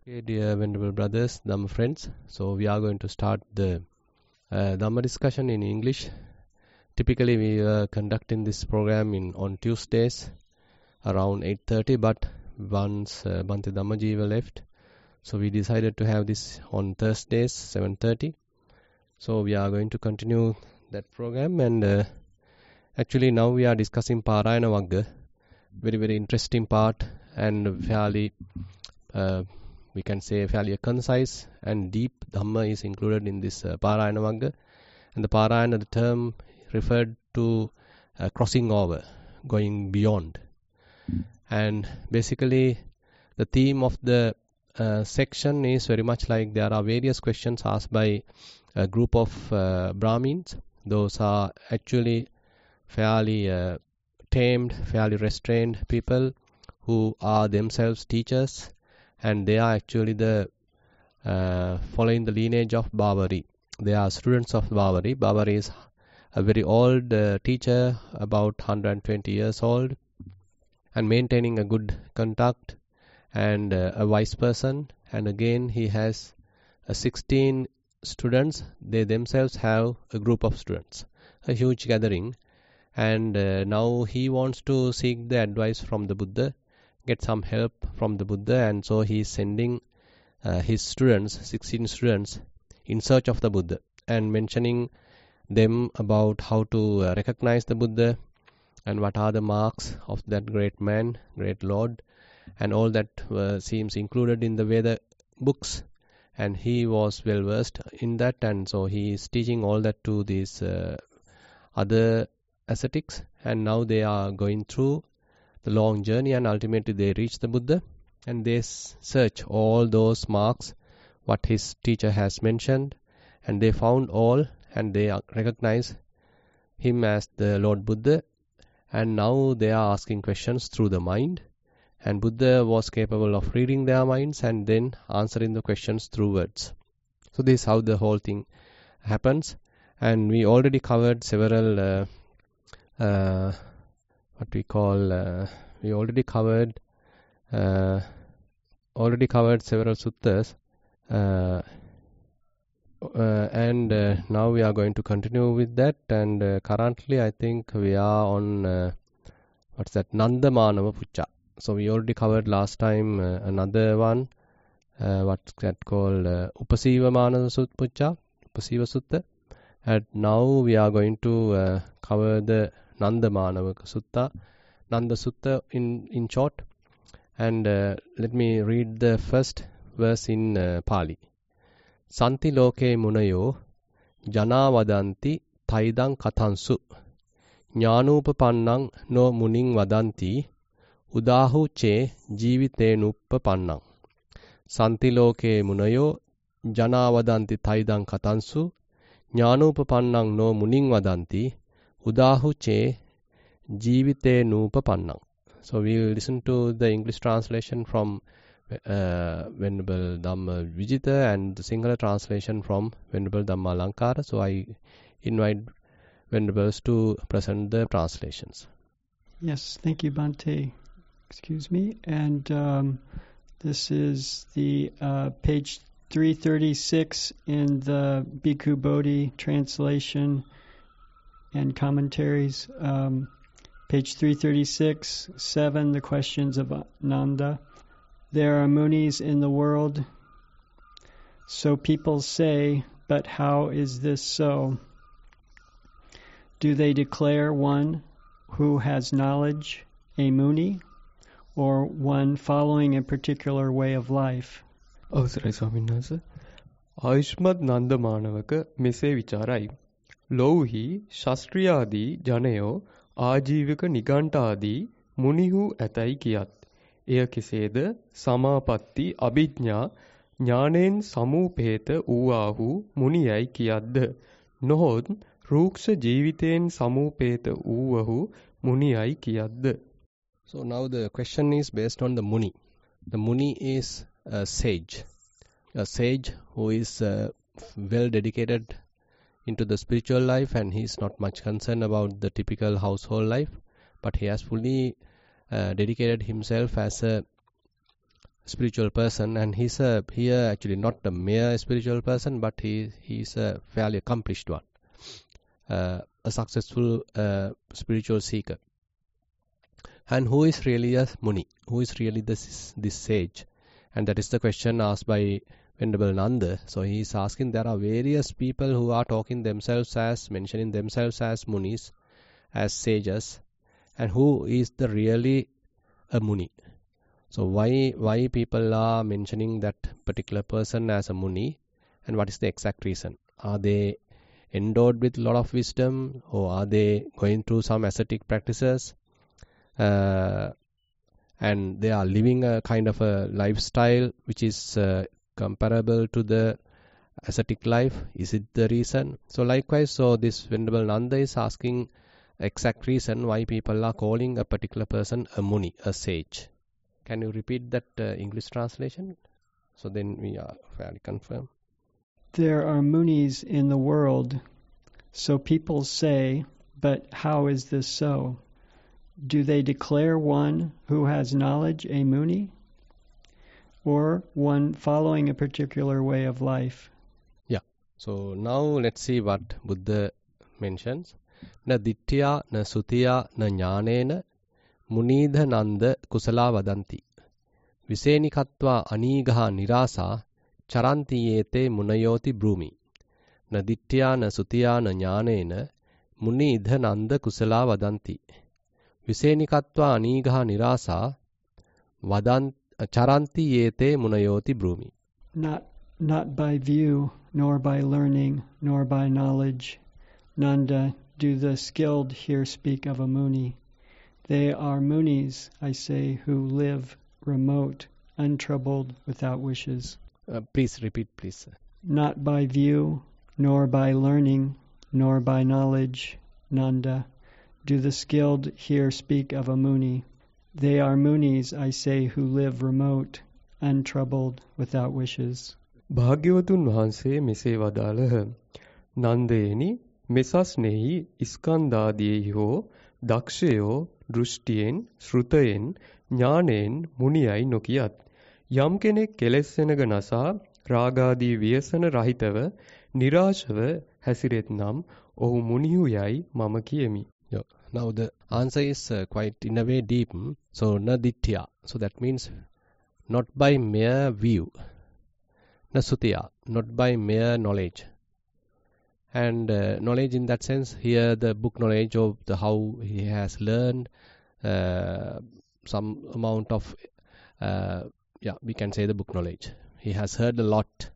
Okay, dear venerable brothers, Dhamma friends. So we are going to start the Dhamma discussion in English. Typically, we are conducting this program on Tuesdays around 8:30, but once Bhante Dhammajiva left, so we decided to have this on Thursdays 7:30. So we are going to continue that program, and actually now we are discussing Parayana Vagga, very interesting part and fairly. We can say fairly concise and deep Dhamma is included in this Parayana Vagga. And the Parayana, the term referred to crossing over, going beyond. And basically, the theme of the section is very much like there are various questions asked by a group of Brahmins. Those are actually fairly tamed, fairly restrained people who are themselves teachers. And they are actually the following the lineage of Bavari. They are students of Bavari. Bavari is a very old teacher, about 120 years old, and maintaining a good contact and a wise person. And again, he has 16 students. They themselves have a group of students, a huge gathering. And now he wants to seek the advice from the Buddha, get some help from the Buddha, and so he is sending his students, 16 students, in search of the Buddha and mentioning them about how to recognize the Buddha and what are the marks of that great man, great Lord, and all that seems included in the Veda books. And he was well versed in that, and so he is teaching all that to these other ascetics, and now they are going through the long journey, and ultimately they reach the Buddha, and they search all those marks what his teacher has mentioned, and they found all, and they recognize him as the Lord Buddha. And now they are asking questions through the mind, and Buddha was capable of reading their minds and then answering the questions through words. So this is how the whole thing happens. And we already covered several we already covered several suttas, and now we are going to continue with that. And currently, I think we are on Nanda Manava Pucca. So we already covered last time another one, what's that called, Upasiva Manava Pucca, Upasiva Sutta. And now we are going to cover the Nanda Manava Sutta, Nanda Sutta in short. And let me read the first verse in Pali. Santi loke munayo jana vadanti taidang katansu jnanupapannang no muning vadanti udahu che jivitenupapannang. Santi loke munayo jana vadanti taidang katansu jnanupapannang no muning vadanti udahu che jivitenupapannang. So we will listen to the English translation from Venerable Dhamma Vijita and the Sinhala translation from Venerable Dhamma Alankara. So I invite Venerables to present the translations. Yes, thank you, Bhante. Excuse me. And this is the page 336 in the Bhikkhu Bodhi translation and commentaries. Page 336, 7, the questions of Nanda. There are munis in the world, so people say, but how is this so? Do they declare one who has knowledge a muni, or one following a particular way of life? අවසරයි ස්වාමීන් වහන්සේ. ආයුෂ්මත් නන්ද මානවක මෙසේ විචාරයි. ලොව්හි ශාස්ත්‍රීයාදී ජනයෝ ආජීවක නිගණ්ඨාදී මුනිහු ඇතැයි කියත්. එය කෙසේද? සමාපatti අභිඥා ඥානෙන් සමූපේත වූආහු මුනියයි කියද්ද. නොහොත් රූක්ෂ ජීවිතයෙන් සමූපේත වූවහු මුනියයි කියද්ද. So now the question is based on the Muni. The Muni is a sage who is well dedicated into the spiritual life, and he is not much concerned about the typical household life, but he has fully dedicated himself as a spiritual person, and he's here actually not a mere spiritual person, but he's a fairly accomplished one, a successful spiritual seeker. And who is really a Muni? Who is really this sage? And that is the question asked by Venerable Nanda. So he is asking, there are various people who are mentioning themselves as Munis, as sages, and who is the really a Muni? So why people are mentioning that particular person as a Muni, and what is the exact reason? Are they endowed with a lot of wisdom, or are they going through some ascetic practices, and they are living a kind of a lifestyle which is comparable to the ascetic life? Is it the reason? So likewise, so this Venerable Nanda is asking exact reason why people are calling a particular person a Muni, a sage. Can you repeat that English translation? So then we are fairly confirmed. There are Munis in the world, so people say, but how is this so? Do they declare one who has knowledge a Muni, or one following a particular way of life? Yeah. So now let's see what Buddha mentions. Na dittya, na sutiya, na jnanena, munidha nanda kusala vadanti. Visenikatva anigaha nirasa, charanti yete munayoti brumi. Na dittya, na sutiya, na jnanena, munidha nanda kusala vadanti. Visenikatva anigaha nirasa, charanti yete munayoti brumi. Not by view, nor by learning, nor by knowledge, Nanda, do the skilled here speak of a Muni. They are Munis, I say, who live remote, untroubled, without wishes. Please repeat, please. Not by view, nor by learning, nor by knowledge, Nanda, do the skilled here speak of a Muni. They are Munis, I say, who live remote, untroubled, without wishes. භාග්‍යවතුන් වහන්සේ මෙසේ වදාළහ. නන්දේනි මෙසස්නෙහි ස්කන්ධාදීහි හෝ දක්ෂයෝ දෘෂ්ටියෙන් ශ්‍රුතයෙන් ඥානයෙන් මුනියයි නොකියත්. යම් කෙනෙක් කෙලෙස් සෙනග නසා රාගාදී ව්‍යසන රහිතව නිරාශව හැසිරෙත් නම් ඔහු මුනිහු යයි මම කියමි. Now the answer is quite in a way deep. So na dittya. So that means not by mere view. Na sutiya, not by mere knowledge. And knowledge in that sense, here the book knowledge of the how he has learned some amount of, we can say the book knowledge. He has heard a lot.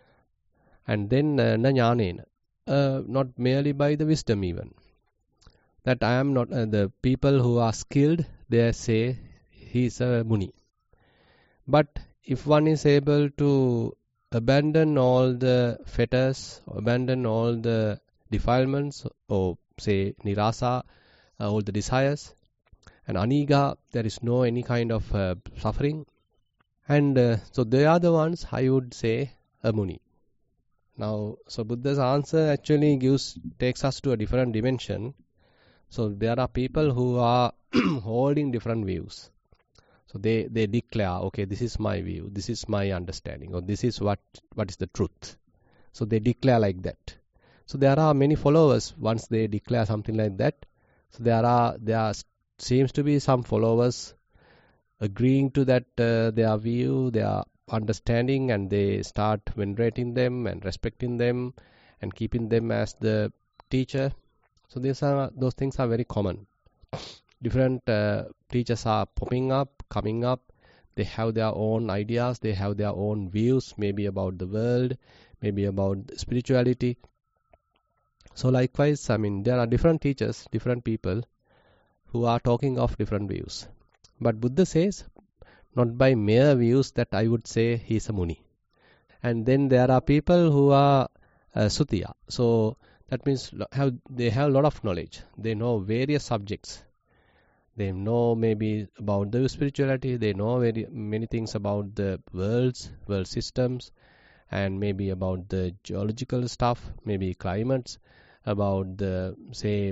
And then na jnanena, not merely by the wisdom even. That I am not, the people who are skilled, they say he is a Muni. But if one is able to abandon all the fetters, abandon all the defilements, or say nirasa, all the desires, and aniga, there is no any kind of suffering, and so they are the ones I would say a Muni. Now, so Buddha's answer actually takes us to a different dimension. So there are people who are holding different views. So they declare, okay, this is my view, this is my understanding, or this is what is the truth. So they declare like that. So there are many followers once they declare something like that. So there seems to be some followers agreeing to that their view, their understanding, and they start venerating them and respecting them and keeping them as the teacher. So those things are very common. Different teachers are popping up, coming up. They have their own ideas, they have their own views, maybe about the world, maybe about spirituality. So likewise, there are different teachers, different people who are talking of different views. But Buddha says, not by mere views that I would say he is a Muni. And then there are people who are Sutiya. So that means they have a lot of knowledge. They know various subjects. They know maybe about the spirituality. They know very many things about the world systems, and maybe about the geological stuff, maybe climates, about the, say,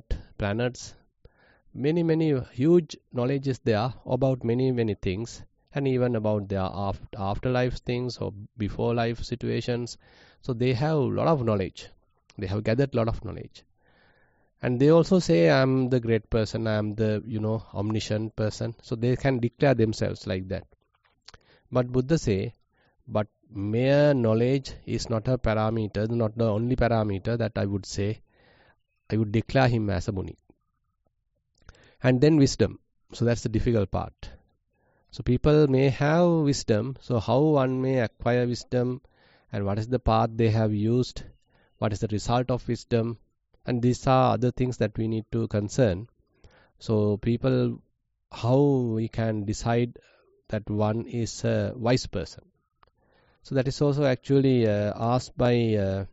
planets. Many huge knowledge is there about many things. and even about their afterlife things or before life situations. So they have a lot of knowledge. They have gathered a lot of knowledge. And they also say, I'm the great person, I'm the, omniscient person. So they can declare themselves like that. But Buddha say, but mere knowledge is not a parameter, not the only parameter that I would say, I would declare him as a Muni. And then wisdom. So that's the difficult part. So people may have wisdom. So how one may acquire wisdom, and what is the path they have used, what is the result of wisdom, and these are other things that we need to concern. So people, how we can decide that one is a wise person. So that is also actually asked by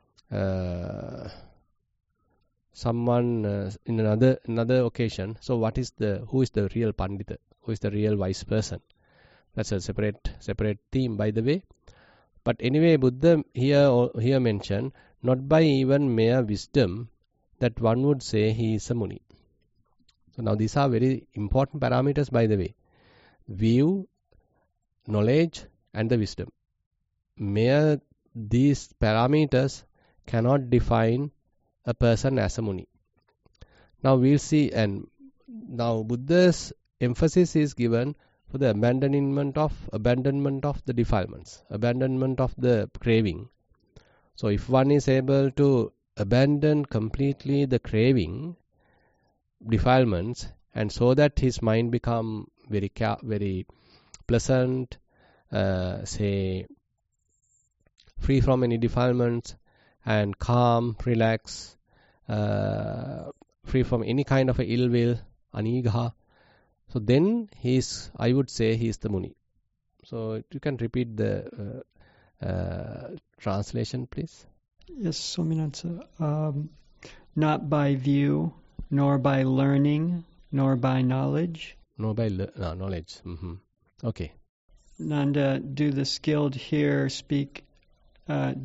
someone in another occasion. So who is the real Pandita? Who is the real wise person? That's a separate theme, by the way. But anyway, Buddha here mentioned, not by even mere wisdom that one would say he is a Muni. So now these are very important parameters, by the way. View, knowledge, and the wisdom. Mere these parameters cannot define a person as a Muni. Now we'll see, and now Buddha's emphasis is given for the abandonment of the defilements, abandonment of the craving. So if one is able to abandon completely the craving, defilements, and so that his mind become very pleasant, say free from any defilements, and calm, relax, free from any kind of ill will, anigha. So then I would say he is the Muni. So you can repeat the translation, please. Yes, Swaminatha. Not by view, nor by learning, nor by knowledge. Nor by knowledge. Mm-hmm. Okay. Nanda, do the skilled here speak of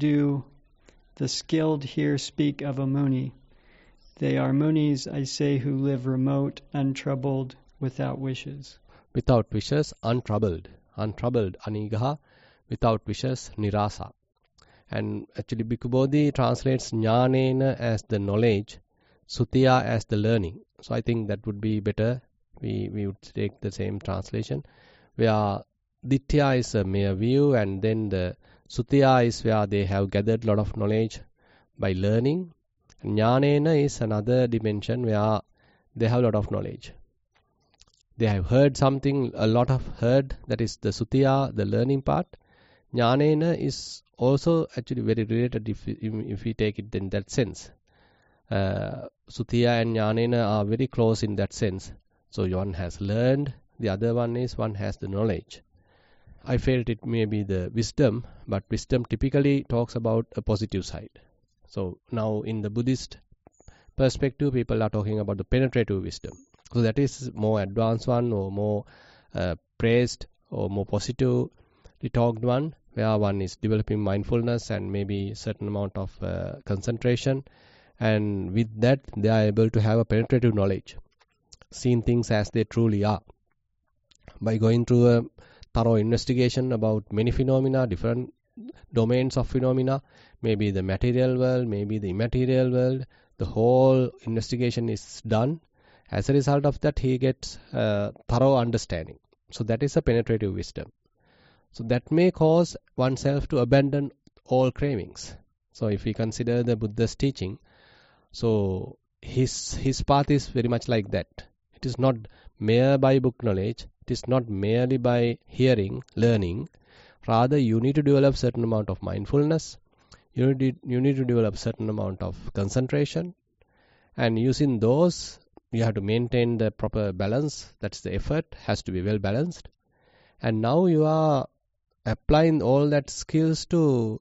a Muni? They are Munis, I say, who live remote, untroubled, without wishes. Without wishes, untroubled, anigaha, without wishes, nirasa. And actually Bhikkhu Bodhi translates jnanena as the knowledge, sutiya as the learning. So I think that would be better. We would take the same translation, where ditya is a mere view, and then the sutiya is where they have gathered a lot of knowledge by learning. Jnanena is another dimension where they have a lot of knowledge. They have heard something, that is the sutiya, the learning part. Jnanena is also actually very related if we take it in that sense. Sutiya and jnanena are very close in that sense. So one has learned, the other one has the knowledge. I felt it may be the wisdom, but wisdom typically talks about a positive side. So now in the Buddhist perspective, people are talking about the penetrative wisdom. So that is more advanced one, or more praised, or more positively talked one, where one is developing mindfulness and maybe certain amount of concentration, and with that they are able to have a penetrative knowledge, seeing things as they truly are. By going through a thorough investigation about many phenomena, different domains of phenomena, maybe the material world, maybe the immaterial world, the whole investigation is done. As a result of that, he gets thorough understanding. So that is a penetrative wisdom. So that may cause oneself to abandon all cravings. So if we consider the Buddha's teaching, so his path is very much like that. It is not mere by book knowledge. It is not merely by hearing, learning. Rather, you need to develop certain amount of mindfulness. You need to develop certain amount of concentration. And using those, you have to maintain the proper balance. That's the effort, has to be well balanced. And now you are applying all that skills to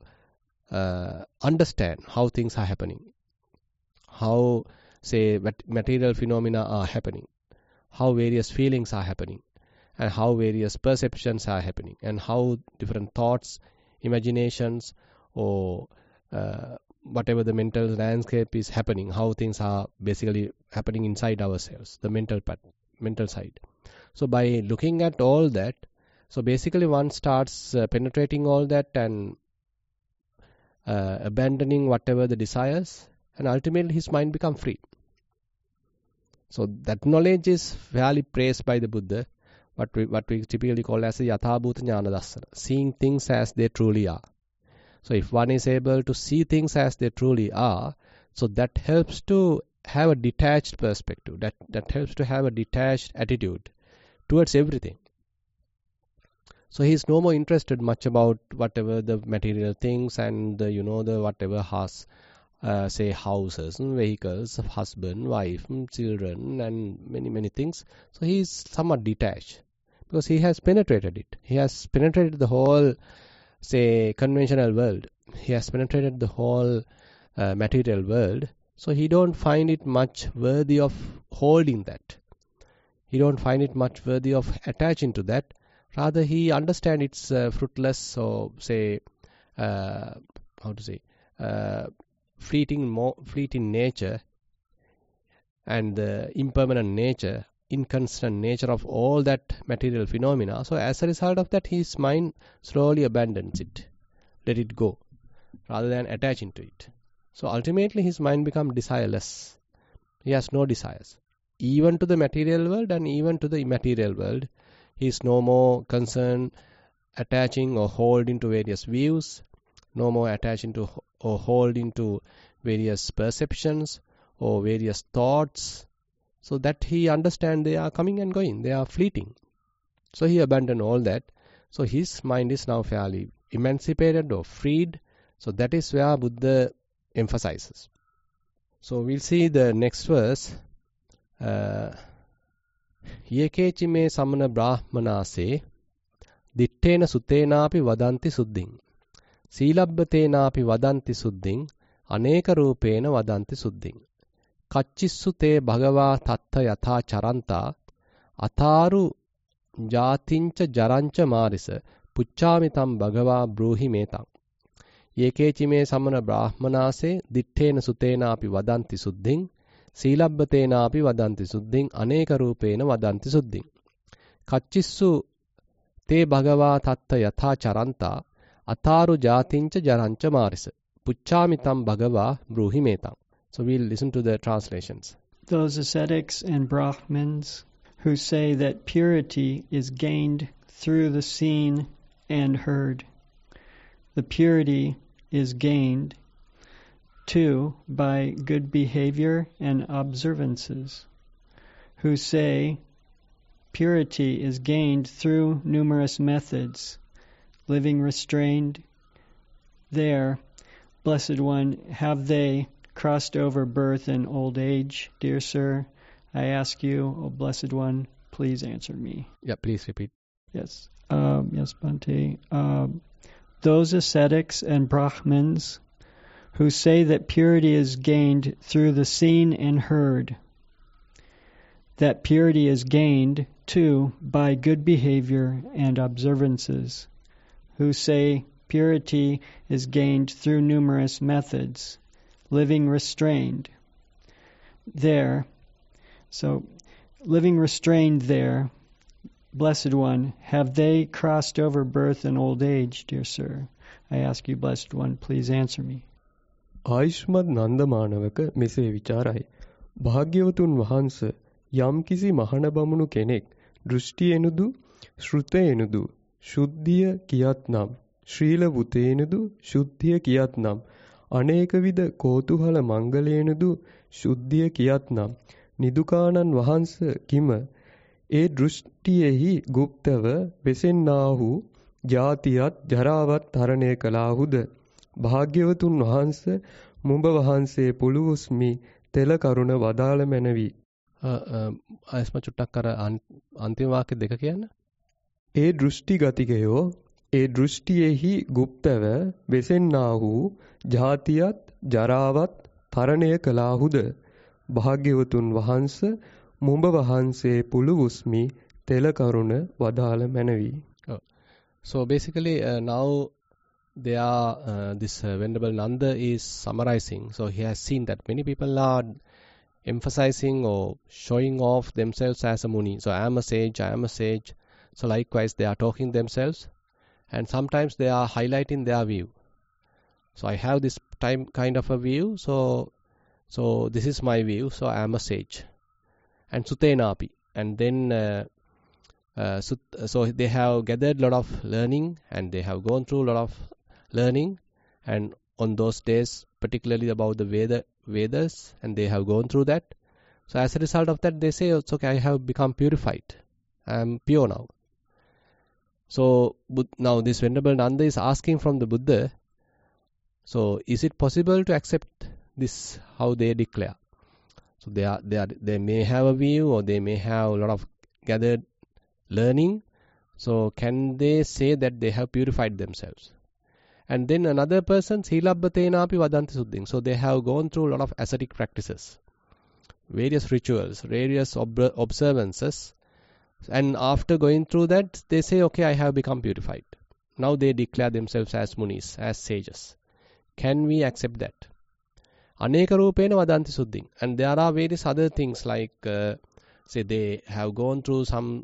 understand how things are happening. How, say, material phenomena are happening. How various feelings are happening. And how various perceptions are happening. And how different thoughts, imaginations, or whatever the mental landscape is happening, how things are basically happening inside ourselves, the mental side. So by looking at all that, So basically one starts penetrating all that and abandoning whatever the desires, and ultimately his mind becomes free. So that knowledge is fairly praised by the Buddha, what we typically call as a yathabhuta jnana dassana, seeing things as they truly are. So if one is able to see things as they truly are, so that helps to have a detached perspective, that helps to have a detached attitude towards everything. So he is no more interested much about whatever the material things and the whatever has say houses and vehicles, husband, wife, children, and many things. So he is somewhat detached because he has penetrated it. He has penetrated the whole, say, conventional world. He has penetrated the whole material world. So he don't find it much worthy of holding that. He don't find it much worthy of attaching to that. Rather, he understands its fruitless, or say, fleeting nature and the impermanent nature, inconstant nature of all that material phenomena. So as a result of that, his mind slowly abandons it, let it go, rather than attaching to it. So ultimately his mind becomes desireless. He has no desires, even to the material world and even to the immaterial world. He is no more concerned attaching or holding to various views, no more attaching to or holding to various perceptions or various thoughts, so that he understands they are coming and going, they are fleeting. So he abandoned all that. So his mind is now fairly emancipated or freed. So that is where Buddha emphasizes. So we'll see the next verse. Yekechi me samana brahmanase dittena sutenapi vadanti suddhing sīlabbhatenapi vadanti suddhing aneka rūpena vadanti suddhing kacchissu te bhagavā tattha yatha charanta atharu jātinca jaranca mārisa puccāmi tam bhagavā brūhi mētaṁ yekechi me samana brahmanase dittena sutenapi vadanti suddhing sīlabbhatenapi vadanti suddhing aneka rūpena vadanti suddhing kacchissu te bhagavā tattha yatha charanta atharu jātinca jaranca mārisa puccāmi tam bhagavā brūhi mētaṁ. So we'll listen to the translations. Those ascetics and Brahmins who say that purity is gained through the seen and heard. The purity is gained, too, by good behavior and observances. Who say purity is gained through numerous methods, living restrained. There, Blessed One, have they crossed over birth and old age, dear sir? I ask you, O Blessed One, please answer me. Yeah, please repeat. Yes. Yes, Bhante. Those ascetics and Brahmins who say that purity is gained through the seen and heard. That purity is gained, too, by good behavior and observances. Who say purity is gained through numerous methods, living restrained. There, so living restrained there, Blessed One, have they crossed over birth and old age, dear sir? I ask you, Blessed One, please answer me. ආයුෂ්මත් නන්දමානවක මෙසේ විචාරයි. භාග්‍යවතුන් වහන්ස යම්කිසි මහණ බමුණු කෙනෙක් දෘෂ්ටියෙනුදු ශ්‍රුතයෙනුදු ශුද්ධිය කියත්නම් ශ්‍රීල වුතේනුදු ශුද්ධිය කියත්නම් අනේකවිධ කෝතුහල මංගලයෙනුදු ශුද්ධිය කියත්නම් නිදුකානන් වහන්ස කිම ඒ දෘෂ්ටියෙහි ගුප්තව වෙසෙන්නාහු ජාතියත් ජරාවත් තරණය කළාහුද භාග්‍යවතුන් වහන්ස මුඹ වහන්සේ පුළුවුස්මි තෙල කරුණ වදාළ මැනවි. ආයස්ම චුට්ටක් අර අන්තිම වාක්‍ය දෙක කියන්න. ඒ දෘෂ්ටි ගතිකයෝ ඒ දෘෂ්ටියෙහි ගුප්තව වෙසෙන්නාහු ජාතියත් ජරාවත් තරණය කළාහුද භාග්‍යවතුන් වහන්ස මුඹ වහන්සේ පුළුවුස්මි තෙල කරුණ වදාළ මැනවි. So basically now they are this Venerable Nanda is summarizing. So he has seen that many people are emphasizing or showing off themselves as a Muni. So I am a sage, I am a sage. So likewise, they are talking themselves, and sometimes they are highlighting their view. So I have this kind of a view, so this is my view, so I am a sage. And sutenapi, and then so they have gathered a lot of learning, and they have gone through a lot of learning, and on those days, particularly about the Vedas, and they have gone through that. So as a result of that, they say, it's okay, I have become purified. I am pure now. So now this Venerable Nanda is asking from the Buddha, so is it possible to accept this, how they declare? So they may have a view, or they may have a lot of gathered learning. So can they say that they have purified themselves? And then another person, Silabbatenapi Vadanti Suddhing. So they have gone through a lot of ascetic practices, various rituals, various observances. And after going through that, they say, okay, I have become purified. Now they declare themselves as munis, as sages. Can we accept that? Aneka Rupena Vadanti Suddhing. And there are various other things like, say they have gone through some,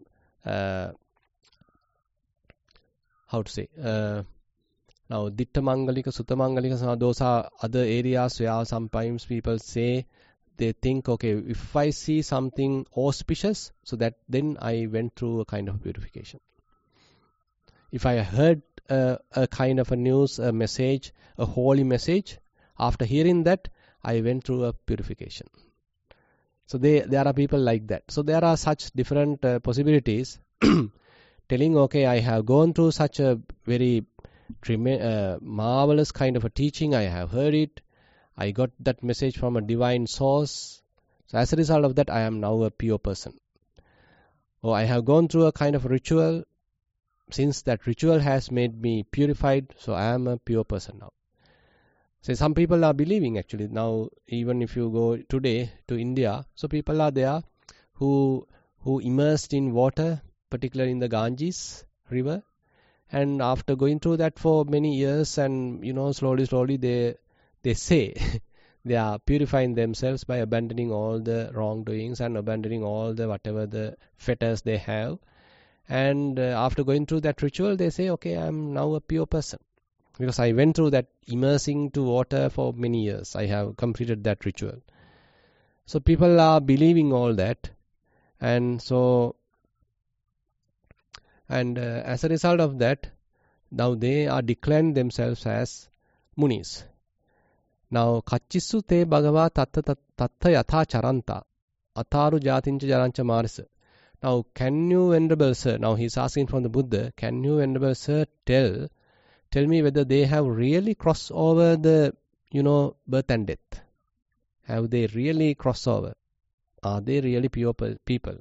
now Ditta Mangalika, Sutta Mangalika, those are other areas where sometimes people say, they think, okay, if I see something auspicious, so that then I went through a kind of purification. If I heard a kind of a news, a message, a holy message, after hearing that, I went through a purification. So there are people like that. So there are such different possibilities telling, okay, I have gone through such a very marvelous kind of a teaching, I have heard it, I got that message from a divine source. So as a result of that, I am now a pure person. Or I have gone through a kind of ritual. Since that ritual has made me purified, so I am a pure person now. So some people are believing actually now, even if you go today to India, so people are there who immersed in water, particularly in the Ganges river, and after going through that for many years, and slowly they say they are purifying themselves by abandoning all the wrongdoings and abandoning all the whatever the fetters they have. And after going through that ritual, they say, okay, I am now a pure person. Because I went through that immersing to water for many years. I have completed that ritual. So people are believing all that. And so, as a result of that, now they are declaring themselves as munis. Now, Kachissu te bhagava tatta yatha charanta ataru jatincha jarancha marisa. Now, can you, Venerable Sir, now he's asking from the Buddha, can you, Venerable Sir, tell me whether they have really crossed over the, birth and death? Have they really crossed over? Are they really pure people?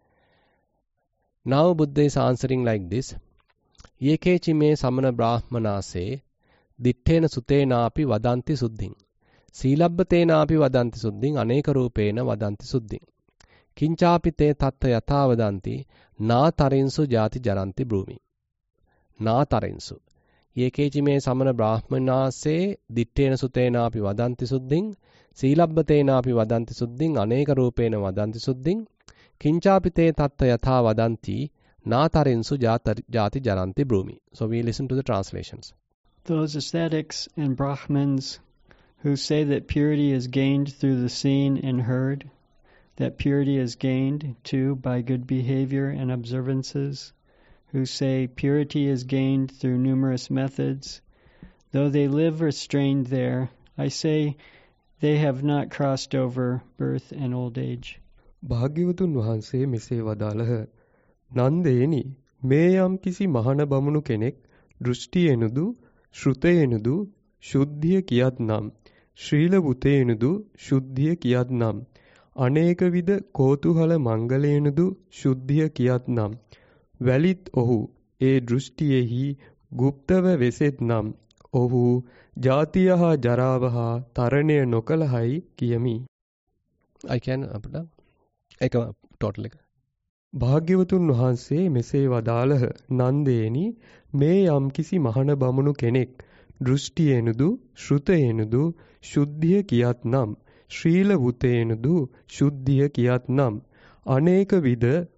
Now Buddha is answering like this. Yekechi me samana brahmanase dittena sutenapi vadanti suddhing. Silabbatenapi vadanti suddhing aneka rupena vadanti suddhing. Kinchapi te tatta yatha vadanti na tarinsu jati jaranti brumi. Na tarinsu. Yekechi me samana brahmanase dittena sutenapi vadanti suddhing. Silabbatenapi vadanti suddhing aneka rupena vadanti suddhing. Kinchapi te tatta yatha vadanti na tarinsu jati jaranti brumi. So we listen to the translations. Those ascetics and Brahmins who say that purity is gained through the seen and heard, that purity is gained, too, by good behavior and observances, who say purity is gained through numerous methods, though they live restrained there, I say they have not crossed over birth and old age. භාග්‍යවතුන් වහන්සේ මෙසේ වදාළහ. නන්දේනි, මේ යම් කිසි මහණ බමුණු කෙනෙක් දෘෂ්ටියෙනුදු, ශ්‍රුතයෙනුදු, ශුද්ධිය කියත් නම්, ශ්‍රීල බුතයෙනුදු, ශුද්ධිය කියත් නම්, අනේකවිධ කෝතුහල මංගලයෙනුදු, ශුද්ධිය කියත් නම්, වැලිත් ඔහු ඒ දෘෂ්ටියෙහි ගුප්තව වෙසෙත් නම්, ඔහු ජාතිය හා ජරාව හා තරණය නොකළහයි කියමි. I can totally. භාග්‍යවතුන් වහන්සේ මෙසේ වදාළහ. නන්දේනි, මේ යම් කිසි මහණ බමුණු කෙනෙක් දෘෂ්ටියෙනුදු, ශ්‍රුතයෙනුදු, ශුද්ධිය කියත් නම්, ශ්‍රීල වුතයෙනුදු, ශුද්ධිය කියත් නම්, අනේක විද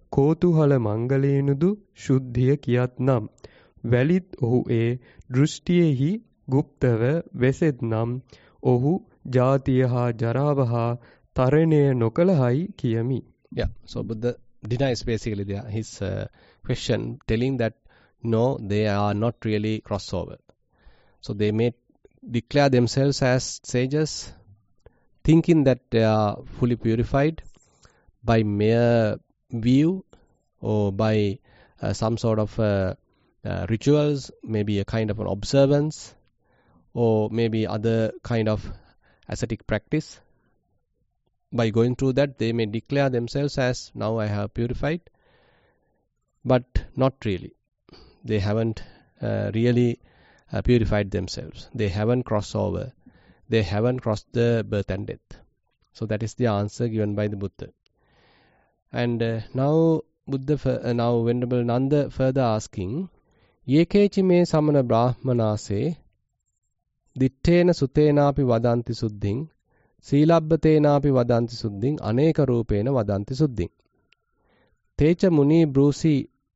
කෝතුහල මංගලයෙනුදු ශුද්ධිය කියත් නම් වැලිත් ඔහු ඒ දෘෂ්ටියෙහි ගුප්තව වෙසෙත් නම් ඔහු ජාතිය හා ජරාව හා තරණය නොකළහයි කියමි. Yeah, so Buddha denies basically his question, telling that no, they are not really crossover. So they may declare themselves as sages, thinking that they are fully purified by mere view or by some sort of rituals, maybe a kind of an observance, or maybe other kind of ascetic practice. By going through that, they may declare themselves as, now I have purified, but not really. They haven't really purified themselves. They haven't crossed over. They haven't crossed the birth and death. So that is the answer given by the Buddha. And now Venerable Nanda further asking, Yekechi me samana brahmanase dittena sutenapi vadanti suddhing සීලබ්බතේනාපි වදන්ති සුද්ධින් අනේක රූපේන වදන්ති සුද්ධින් තේච මුනි බ්‍රූසි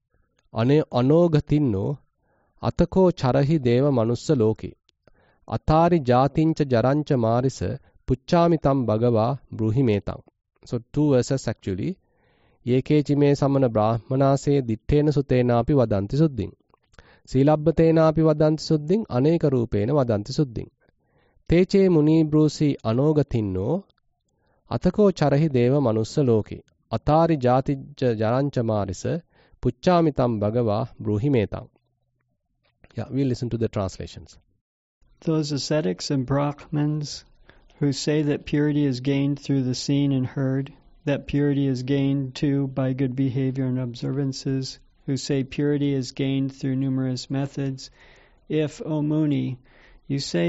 අනෝගතින්නෝ අතකෝ චරහි දේව මනුස්ස ලෝකේ අතාරි ජාතිංච ජරංච මාරිස පුච්චාමිතම් භගවා බ්‍රූහි මේතං. So two verses actually. ඒකේචි මේ සමන බ්‍රාහ්මනාසේ දිත්තේන සුතේනාපි වදන්ති සුද්ධින් සීලබ්බතේනාපි වදන්ති සුද්ධින් අනේක රූපේන වදන්ති සුද්ධින් තේචේ මුනි බ්‍රූසි අනෝගතින්නෝ අතකෝ චරහි දේව මනුස්ස ලෝකේ අතාරි ජාතිච්ච ජරංච මාරිස පුච්චාමිතම් භගවා බ්‍රූහි මේතං. Yeah, we'll listen to the translations. Those ascetics and Brahmins who say that purity is gained through the seen and heard, that purity is gained too by good behavior and observances, who say purity is gained through numerous methods, if, O Muni, you say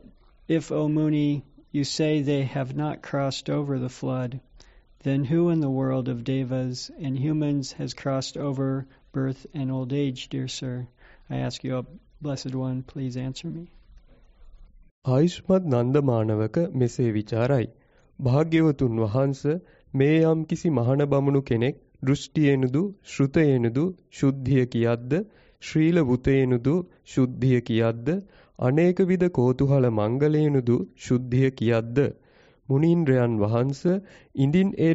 they have not crossed over the flood, then who in the world of devas and humans has crossed over birth and old age, dear sir? I ask you, O Blessed One, please answer me. ආයුෂ්මත් නන්දමානවක මෙසේ විචාරයි. භාග්‍යවතුන් වහන්ස මේ යම් කිසි මහණ බමුණු කෙනෙක් දෘෂ්ටියෙනුදු ශ්‍රුතයෙනුදු ශුද්ධිය කියද්ද ශ්‍රීල වුතයෙනුදු ශුද්ධිය කියද්ද අනේක විද කෝතුහල මංගලයෙනුදු ශුද්ධිය කියද්ද මුනීන්ද්‍රයන් වහන්ස ඉඳින් ඒ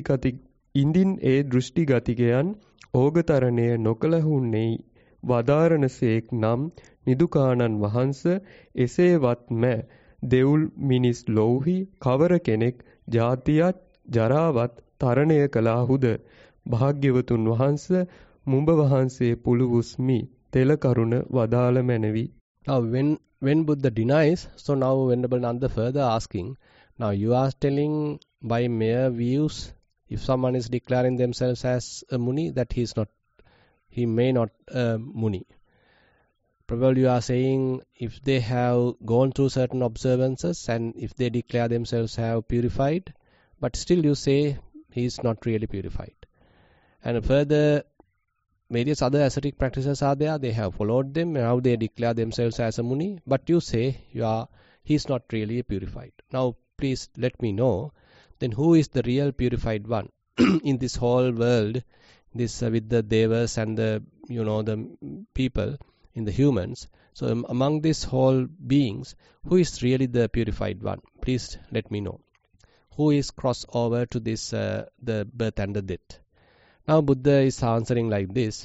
දෘෂ්ටිගතිකයන් ඕගතරණය නොකලහුන්නේ වදාරණසේක් නම් නිදුකානන් වහන්ස එසේවත්ම දෙවුල් මිනිස් ලෝහි කවර කෙනෙක් ජාතියත් ජරාවත් තරණය කළාහුද භාග්‍යවතුන් වහන්ස මුඹ වහන්සේ පුළුවුස්මි තෙල කරුණ වදාළ මැනවි. Now when Buddha denies, so now Venerable Nanda further asking, now you are telling by mere views, if someone is declaring themselves as a Muni, that he may not Muni. Probably you are saying if they have gone through certain observances and if they declare themselves have purified, but still you say he is not really purified. And further, various other ascetic practices are there, they have followed them, now they declare themselves as a Muni, but you say he is not really purified. Now please let me know, then who is the real purified one in this whole world, with the devas and the people, in the humans. So among these whole beings, who is really the purified one? Please let me know. Who is crossed over to this the birth and the death? Now Buddha is answering like this.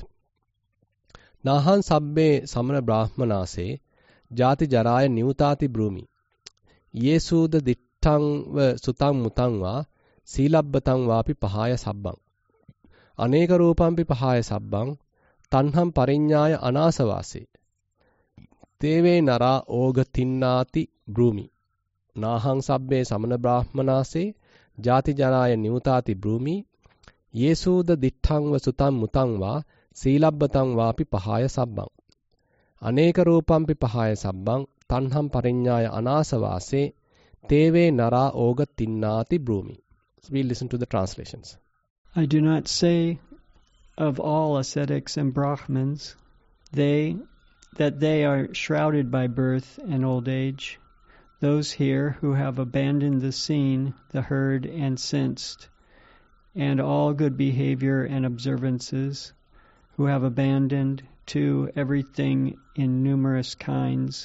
Nahan sabbe samana brahmanase jati jaraya nivutati brumi. Yesuda dittang va sutang mutang va silabbatang vapi pahaya sabbang. Aneka rupampi pahaya sabbang tanham parinyaya anasavase. Teve nara oga tinnati brumi. Nahan sabbe samana brahmanase jati jaraya nivutati brumi. Yesuda dittang va sutang mutang va silabbatang vapi pahaya sabbang. Aneka rupampi pahaya sabbang tanham parinyaya anasavase teve nara oga tinnati brumi. So we'll listen to the translations. I do not say of all ascetics and Brahmins that they are shrouded by birth and old age. Those here who have abandoned the seen, the heard, and sensed, and all good behavior and observances, who have abandoned to everything in numerous kinds,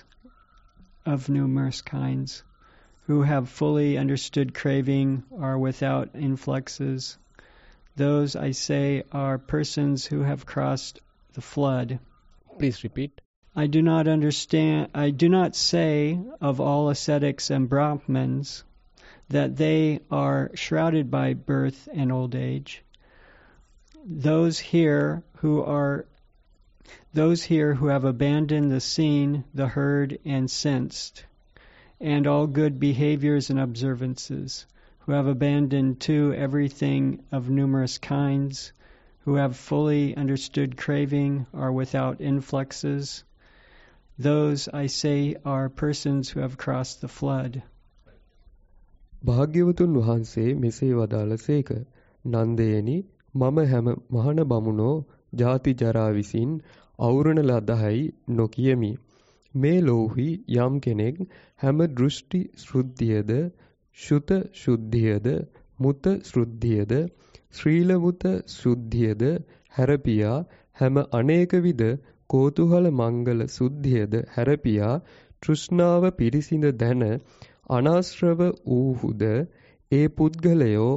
who have fully understood craving, are without influxes. Those, I say, are persons who have crossed the flood. Please repeat. I do not say of all ascetics and Brahmins that they are shrouded by birth and old age. Those here who have abandoned the seen, the heard, and sensed, and all good behaviors and observances, who have abandoned too everything of numerous kinds, who have fully understood craving, are without influxes. Those, I say, are persons who have crossed the flood. භාග්‍යවතුන් වහන්සේ මෙසේ වදාළසේක. නන්දයනි, මම හැම මහණ බමුණෝ ජාති ජරා විසින් අවුරණ ලදහයි නොකියමි. මේ ලෝහි යම් කෙනෙක් හැම දෘෂ්ටි ශුද්ධියද, ශුත ශුද්ධියද, මුත ශුද්ධියද, ශ්‍රීලමුත ශුද්ධියද හැරපියා හැම අනේකවිධ කෝතුහල මංගල ශුද්ධියද හැරපියා තෘෂ්ණාව පිරිසිඳ දැන අනාශ්‍රව වූහුද ඒ පුද්ගලයෝ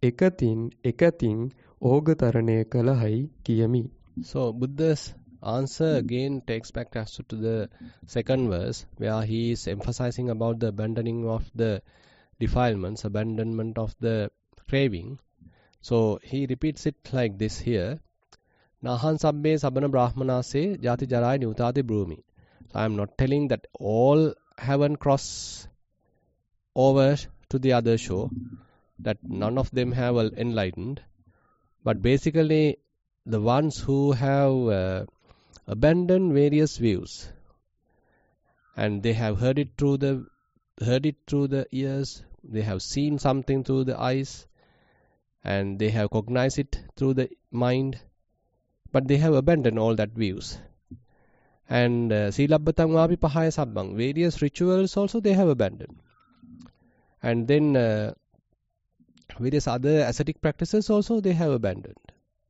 එකතින් ඕගතරණය කළහයි කියමි. So Buddha's answer again takes back us to the second verse, where he is emphasizing about the abandoning of the defilements, abandonment of the craving. So he repeats it like this here. Nahan sabbe sabana brahmanase jati jarai nutati brumi. So I am not telling that all haven't crossed over to the other shore, that none of them have enlightened, but basically the ones who have abandoned various views, and they have heard it through the ears, they have seen something through the eyes, and they have cognized it through the mind, but they have abandoned all that views. And Silabbatang Vapi Pahaya Sabbang, various rituals also they have abandoned. And then various other ascetic practices also they have abandoned.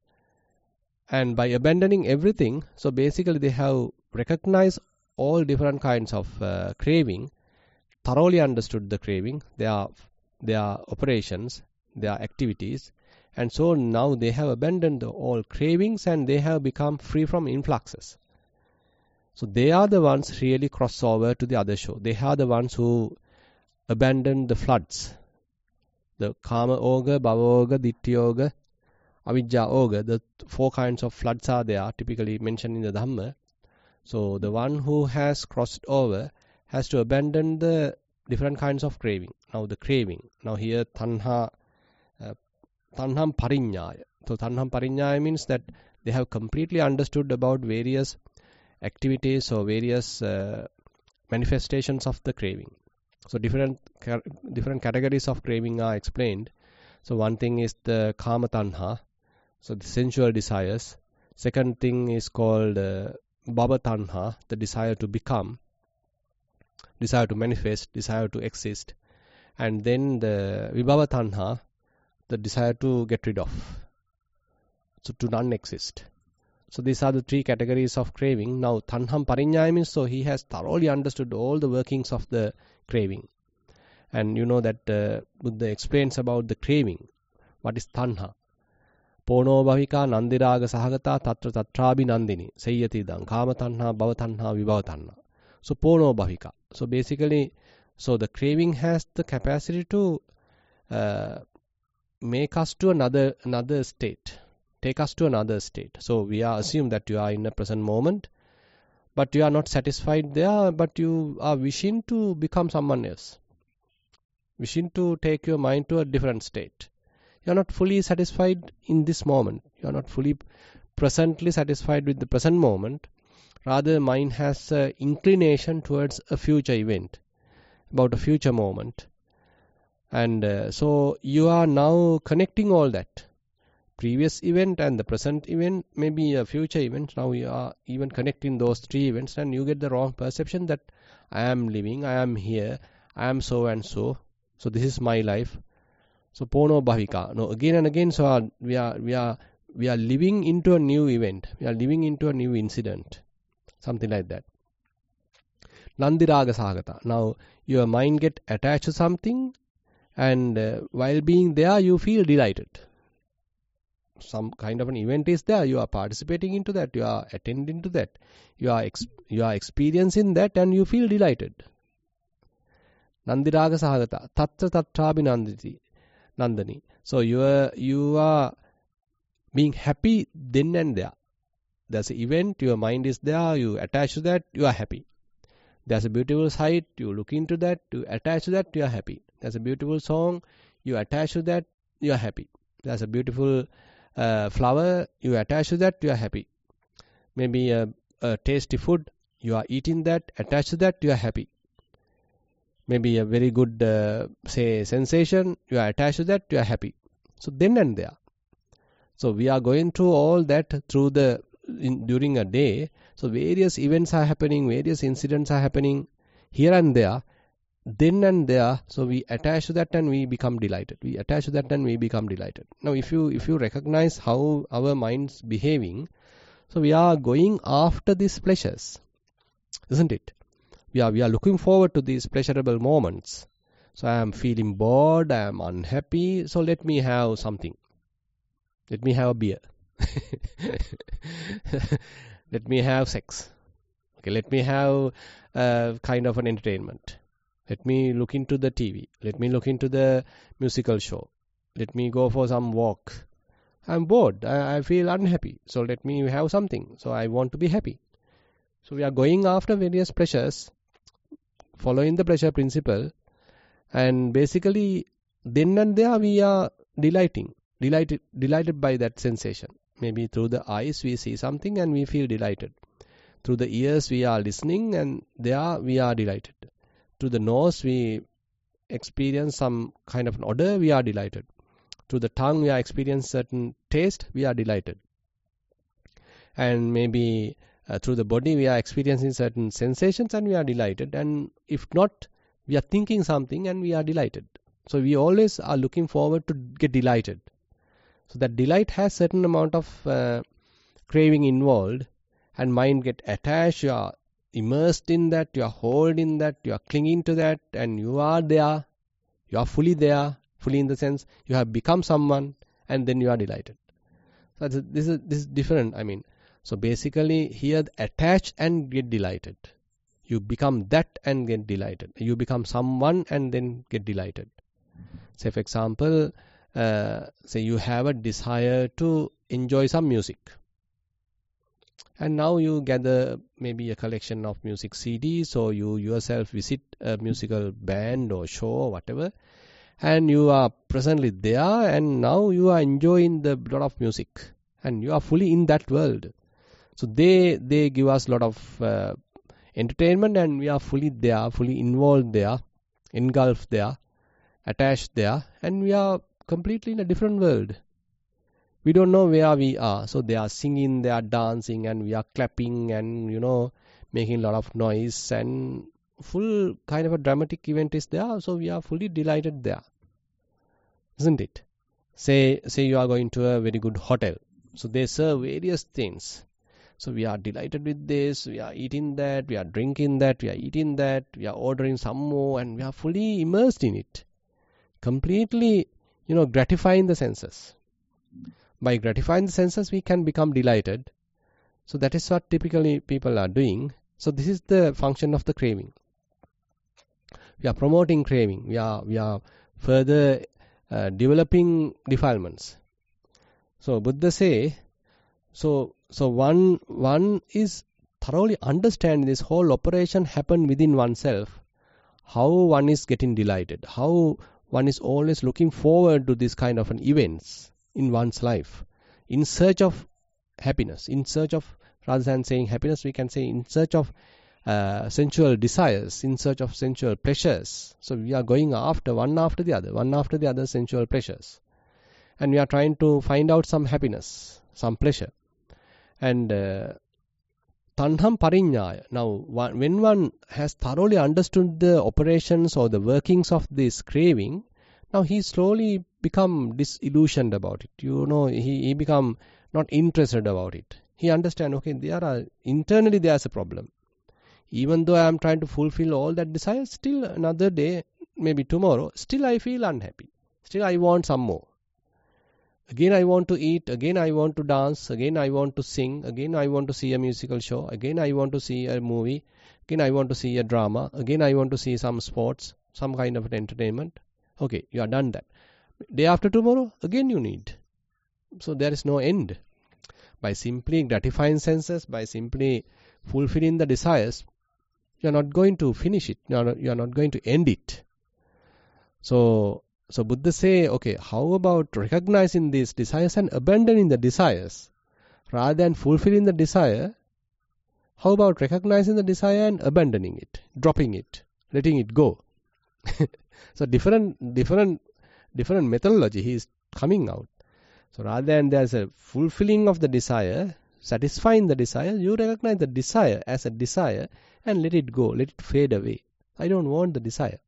And by abandoning everything, so basically they have recognized all different kinds of craving, thoroughly understood the craving, their operations, their activities, and so now they have abandoned all cravings and they have become free from influxes. So they are the ones really cross over to the other shore. They are the ones who abandon the floods, the Kama Oga, Bhava Oga, Dittha Oga, Avijja Oga. The four kinds of floods are there, typically mentioned in the Dhamma. So the one who has crossed over has to abandon the different kinds of craving. Now the craving. Now here Tanham Parinyaya. So Tanham Parinyaya means that they have completely understood about various activities or various manifestations of the craving. So different categories of craving are explained. So one thing is the Kama Tanha, so the sensual desires. Second thing is called Bhava Tanha, the desire to become, desire to manifest, desire to exist. And then the Vibhava Tanha, the desire to get rid of, so to non-exist. So these are the three categories of craving. Now Tanham Parinyaya means so he has thoroughly understood all the workings of the craving. And you know that Buddha explains about the craving. What is Tanha? Pono bhavika nandiraga sahagata tatra tatrabi nandini sayyatidam kama tanha bhava tanha vibhava tanha. So Pono bhavika. So basically, so the craving has the capacity to make us to another state, take us to another state. So we are assume that you are in a present moment, but you are not satisfied there, but you are wishing to become someone else, wishing to take your mind to a different state. You are not fully satisfied in this moment. You are not fully presently satisfied with the present moment. Rather, mind has an inclination towards a future event, about a future moment. And so you are now connecting all that. Previous event and the present event, maybe a future event. Now you are even connecting those three events and you get the wrong perception that I am living, I am here, I am so and so. So this is my life. So pono bhavika. No, again and again. So we are living into a new event. We are living into a new incident. Something like that. Nandiraga sagata. Now your mind get attached to something, and while being there, you feel delighted. Some kind of an event is there. You are participating into that. You are attending to that. You are experiencing that, and you feel delighted. Nandiraga sagata. Tatra tatrabi nandani. So you are being happy then and there. There's an event, your mind is there, you attach to that, you are happy. There's a beautiful sight, you look into that, you attach to that, you are happy. There's a beautiful song, you attach to that, you are happy. There's a beautiful flower, you attach to that, you are happy. Maybe a tasty food, you are eating that, attached to that, you are happy. Maybe a very good, sensation, you are attached to that, you are happy. So then and there. So we are going through all that through during a day. So various events are happening, various incidents are happening here and there, then and there. So we attach to that and we become delighted. We attach to that and we become delighted. Now if you recognize how our mind's behaving, so we are going after these pleasures, isn't it? We are looking forward to these pleasurable moments. So I am feeling bored, I am unhappy, so let me have something. Let me have a beer. Let me have sex. Okay, let me have kind of an entertainment. Let me look into the TV. Let me look into the musical show. Let me go for some walk. I'm bored. I feel unhappy. So let me have something. So I want to be happy. So we are going after various pleasures, following the pleasure principle. And basically, then and there we are delighted by that sensation. Maybe through the eyes we see something and we feel delighted. Through the ears we are listening and there we are delighted. Through the nose we experience some kind of an odor, we are delighted. Through the tongue we are experiencing certain taste, we are delighted. And maybe through the body we are experiencing certain sensations and we are delighted. And if not, we are thinking something and we are delighted. So we always are looking forward to get delighted. So that delight has certain amount of craving involved, and mind get attached. You are immersed in that, you are holding that, you are clinging to that, and you are there. You are fully there, fully in the sense you have become someone, and then you are delighted. So this is different. I mean, so basically here attach and get delighted. You become that and get delighted. You become someone and then get delighted. Say for example, say you have a desire to enjoy some music, and now you gather maybe a collection of music CDs, or you yourself visit a musical band or show or whatever, and you are presently there, and now you are enjoying the lot of music and you are fully in that world. So they give us a lot of entertainment, and we are fully there, fully involved there, engulfed there, attached there, and we are completely in a different world. We don't know where we are. So they are singing, they are dancing, and we are clapping and, making a lot of noise, and full kind of a dramatic event is there. So we are fully delighted there, isn't it? Say you are going to a very good hotel. So they serve various things. So we are delighted with this, we are eating that, we are drinking that, we are eating that, we are ordering some more, and we are fully immersed in it. Completely, gratifying the senses. By gratifying the senses, we can become delighted. So that is what typically people are doing. So this is the function of the craving. We are promoting craving. We are further developing defilements. So Buddha say, so one is thoroughly understand this whole operation happen within oneself. How one is getting delighted. How one is always looking forward to this kind of an events in one's life, in search of happiness, in search of, rather than saying happiness, we can say in search of sensual desires, in search of sensual pleasures. So we are going after one after the other sensual pleasures, and we are trying to find out some happiness, some pleasure. And tanham pariññāya. Now, when one has thoroughly understood the operations or the workings of this craving, Now he slowly become disillusioned about it. He become not interested about it. He understand, okay, internally there's a problem. Even though I am trying to fulfill all that desire, still another day, maybe tomorrow, still I feel unhappy. Still I want some more. Again I want to eat, again I want to dance, again I want to sing, again I want to see a musical show, again I want to see a movie, again I want to see a drama, again I want to see some sports, some kind of an entertainment. Okay, you are done that. Day after tomorrow, again you need. So there is no end. By simply gratifying senses, by simply fulfilling the desires, you are not going to finish it. You are not going to end it. So Buddha say, okay, how about recognizing these desires and abandoning the desires? Rather than fulfilling the desire, how about recognizing the desire and abandoning it, dropping it, letting it go? So different methodology he is coming out. So rather than there's a fulfilling of the desire, satisfying the desire, you recognize the desire as a desire and let it go, let it fade away. I don't want the desire.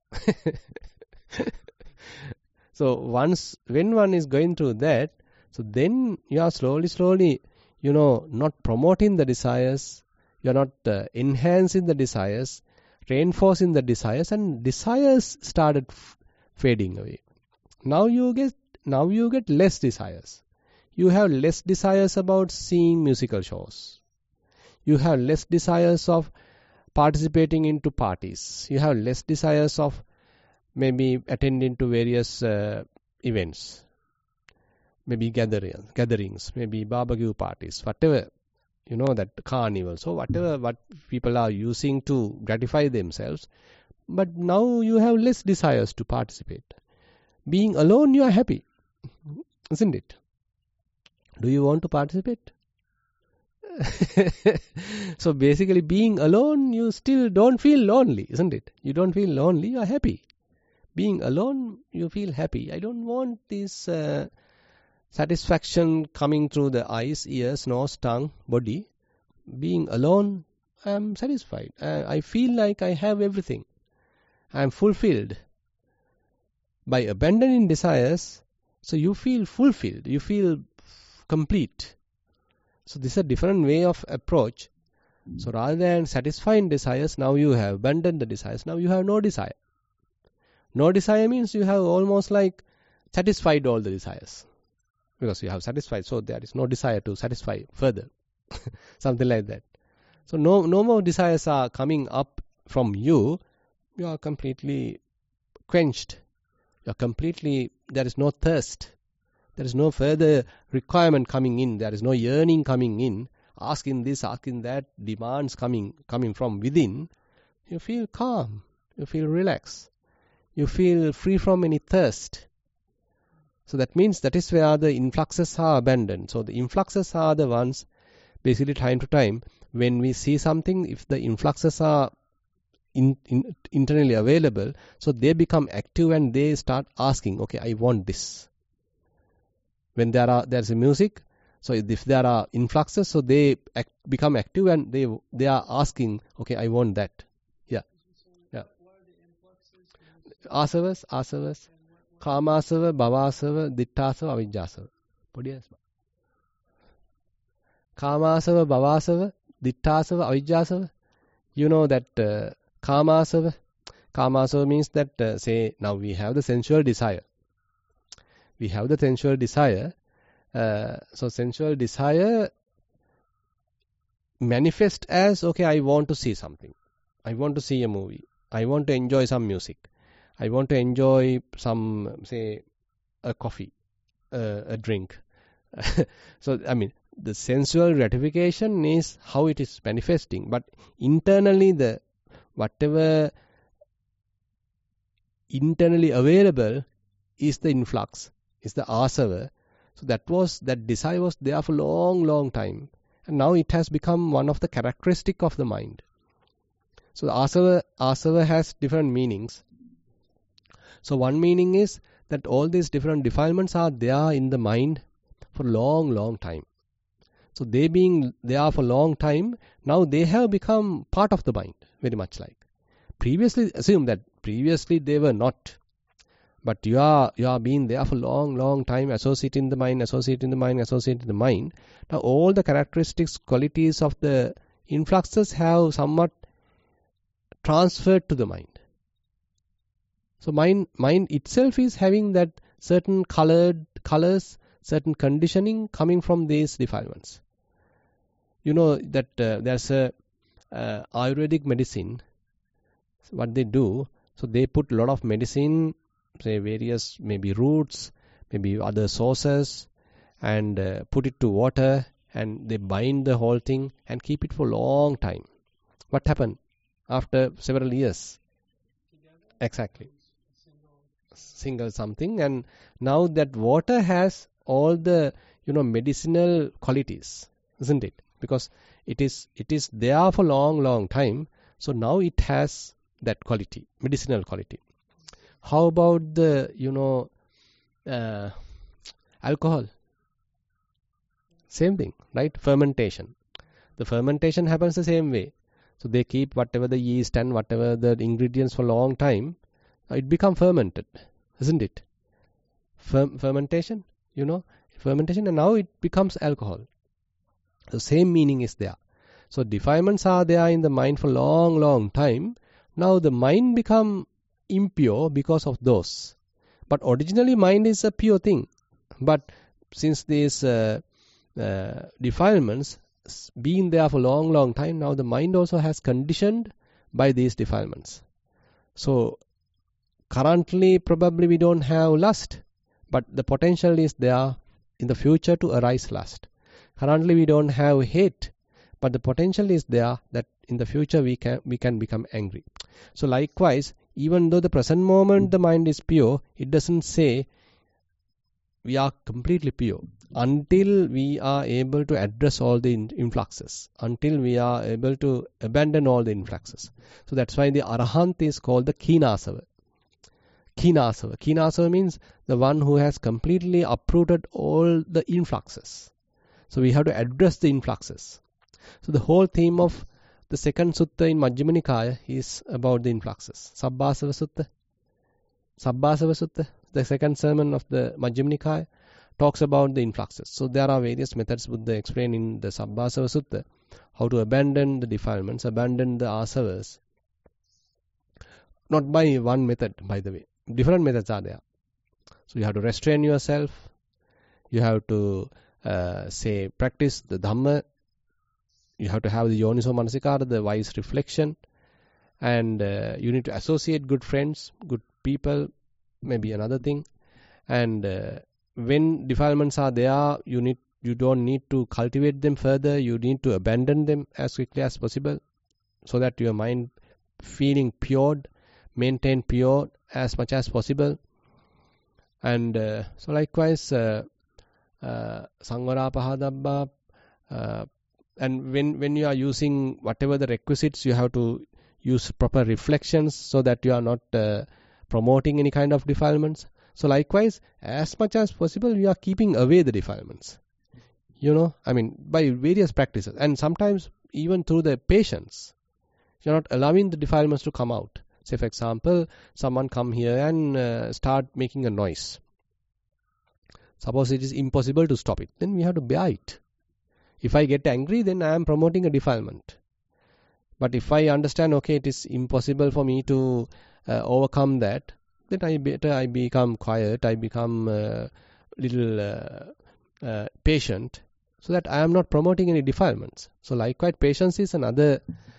So when one is going through that, so then you are slowly, not promoting the desires, you are not enhancing the desires, reinforcing the desires, and desires started fading away. Now you get less desires. You have less desires about seeing musical shows. You have less desires of participating into parties. You have less desires of maybe attending to various events, maybe gatherings, maybe barbecue parties, whatever, that carnival. So what people are using to gratify themselves. But now you have less desires to participate. Being alone, you are happy, isn't it? Do you want to participate? So basically, being alone, you still don't feel lonely, isn't it? You don't feel lonely, you are happy. Being alone, you feel happy. I don't want this satisfaction coming through the eyes, ears, nose, tongue, body. Being alone, I am satisfied. I feel like I have everything. I am fulfilled. By abandoning desires, so you feel fulfilled. You feel complete. So this is a different way of approach. So rather than satisfying desires, now you have abandoned the desires. Now you have no desire. No desire means you have almost like satisfied all the desires. Because you have satisfied, so there is no desire to satisfy further. Something like that. So no more desires are coming up from you. You are completely quenched. There is no thirst. There is no further requirement coming in. There is no yearning coming in. Asking this, asking that, demands coming from within. You feel calm. You feel relaxed. You feel free from any thirst. So that means that is where the influxes are abandoned. So the influxes are the ones, basically time to time, when we see something, if the influxes are internally available, so they become active and they start asking, okay, I want this. When there's a music, so if there are influxes, so they become active and they are asking, okay, I want that. Yeah. Asavas, Kamasava, Bhavasava, Dittasava, Avijjasava. Kamasava, Bhavasava, Dittasava, Avijjasava. You know that Kamasava. Kamasava means that, say, now we have the sensual desire. So sensual desire manifest as, okay, I want to see something. I want to see a movie. I want to enjoy some music. I want to enjoy some, say, a coffee, a drink. So, I mean, the sensual gratification is how it is manifesting. But internally, whatever internally available is the influx, is the asava. So that desire was there for long time. And now it has become one of the characteristic of the mind. So the asava has different meanings. So one meaning is that all these different defilements are there in the mind for long time. So they being there for long time, now they have become part of the mind, very much like. Previously, assume that previously they were not. But you are being there for long time, associating the mind. Now all the characteristics, qualities of the influxes have somewhat transferred to the mind. So mind itself is having that certain colors, certain conditioning coming from these defilements. You know that there's a Ayurvedic medicine. What they do, so they put a lot of medicine, say various maybe roots, maybe other sources, and put it to water, and they bind the whole thing and keep it for a long time. What happened after several years? Exactly. Single something, and now that water has all the medicinal qualities, isn't it? Because it is there for long time, so now it has that quality, medicinal quality. How about the alcohol? Same thing, right? Fermentation. The fermentation happens the same way. So they keep whatever the yeast and whatever the ingredients for a long time, it becomes fermented, isn't it? Fermentation, fermentation, and now it becomes alcohol. The same meaning is there. So defilements are there in the mind for long time. Now the mind become impure because of those. But originally mind is a pure thing. But since these defilements being there for long time, now the mind also has conditioned by these defilements. So currently probably we don't have lust, but the potential is there in the future to arise lust. Currently we don't have hate, but the potential is there that in the future we can become angry. So likewise, even though the present moment the mind is pure, it doesn't say we are completely pure until we are able to address all the influxes, until we are able to abandon all the influxes. So that's why the Arahant is called the Khinasava. Khinasava means the one who has completely uprooted all the influxes. So we have to address the influxes. So the whole theme of the second sutta in Majjhima Nikaya is about the influxes. Sabbasava Sutta, the second sermon of the Majjhima Nikaya, talks about the influxes. So there are various methods Buddha explained in the Sabbasava Sutta, how to abandon the defilements, abandon the asavas. Not by one method, by the way. Different methods are there. So you have to restrain yourself. You have to practice the Dhamma. You have to have the Yoniso Manasikara, the wise reflection. And you need to associate good friends, good people, maybe another thing. And when defilements are there, you don't need to cultivate them further. You need to abandon them as quickly as possible, so that your mind feeling pure, maintain pure as much as possible. And so likewise, Sangvara Pahadabba, and when you are using whatever the requisites, you have to use proper reflections so that you are not promoting any kind of defilements. So likewise, as much as possible, you are keeping away the defilements. By various practices. And sometimes even through the patience, you're not allowing the defilements to come out. Say, for example, someone come here and start making a noise. Suppose it is impossible to stop it. Then we have to bear it. If I get angry, then I am promoting a defilement. But if I understand, okay, it is impossible for me to overcome that, then I become quiet, I become little patient, so that I am not promoting any defilements. So likewise, patience is another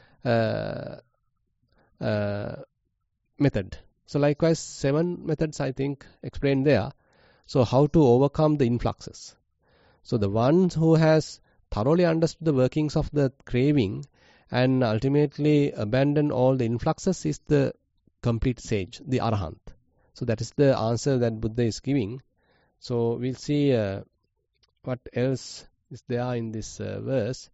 method. So likewise, 7 methods I think explained there. So how to overcome the influxes. So the one who has thoroughly understood the workings of the craving and ultimately abandon all the influxes is the complete sage, the Arahant. So that is the answer that Buddha is giving. So we'll see what else is there in this verse.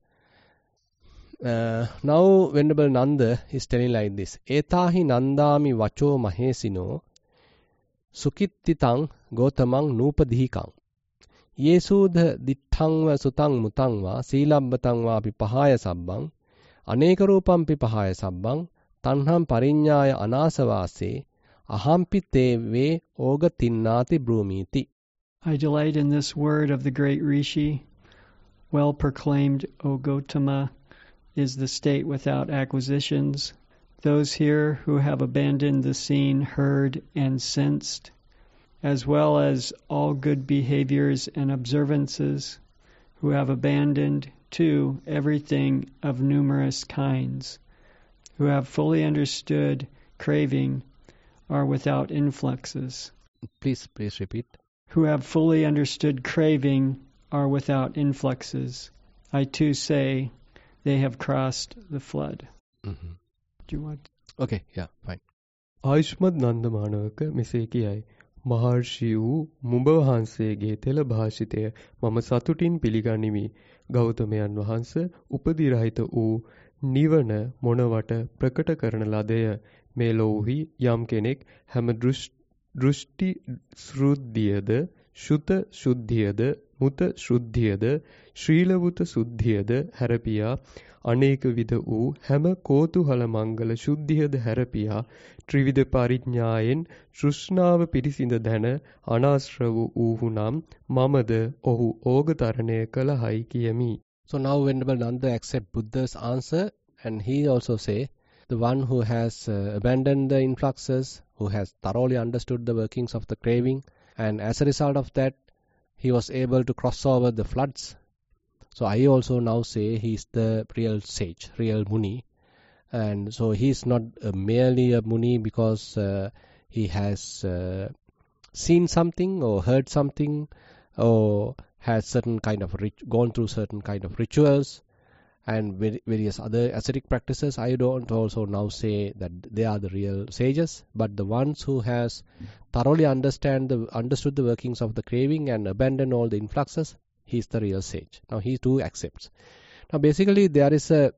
Now Venerable Nanda is telling like this: Etahi nandami vacho mahesino sukittitang gotamang nupadhikang yesudha dittangva sutang mutangva silabbhatangva pipahaya sabbang aneka rupam pipahaya sabbang tanham parinyaya anasavase Ahampi te ve oga tinnati brumiti. I delight in this word of the great Rishi. Well proclaimed, O Gautama, is the state without acquisitions. Those here who have abandoned the seen, heard, and sensed, as well as all good behaviors and observances, who have abandoned, too, everything of numerous kinds, who have fully understood craving, are without influxes. Please repeat. Who have fully understood craving are without influxes. I too say they have crossed the flood. Mm-hmm. Do you want? Okay, yeah, fine. ආයුෂ්මත් නන්දමානවක මෙසේ කියයි. මහර්ෂි වූ මුඹ වහන්සේගේ තෙල භාෂිතය මම සතුටින් පිළිගනිමි. ගෞතමයන් වහන්ස උපදි රහිත වූ නිවන මොනවට ප්‍රකට කරන ලදය. මේ ලෝහි යම් කෙනෙක් හැම දෘෂ්ටි ශ්‍රුද්ධියද ශුත ශුද්ධියද මුත ශුද්ධියද ශ්‍රීලවුත ශුද්ධියද හැරපියා අනේක විද වූ හැම කෝතුහල මංගල ශුද්ධියද හැරපියා ත්‍රිවිධ පරිඥායෙන් තෘෂ්ණාව පිරිසිඳ දැන අනාශ්‍රව වූහු නම් මමද ඔහු ඕගතරණය කළහයි කියමි. So now Venerable Nanda accept Buddha's answer, and he also say, the one who has abandoned the influxes, who has thoroughly understood the workings of the craving, and as a result of that, he was able to cross over the floods. So I also now say he is the real sage, real Muni. And so he is not merely a Muni because he has seen something or heard something or has certain kind of gone through certain kind of rituals and various other ascetic practices. I don't also now say that they are the real sages, but the ones who has thoroughly understood the workings of the craving and abandoned all the influxes, he is the real sage. Now he too accepts. Now basically there is a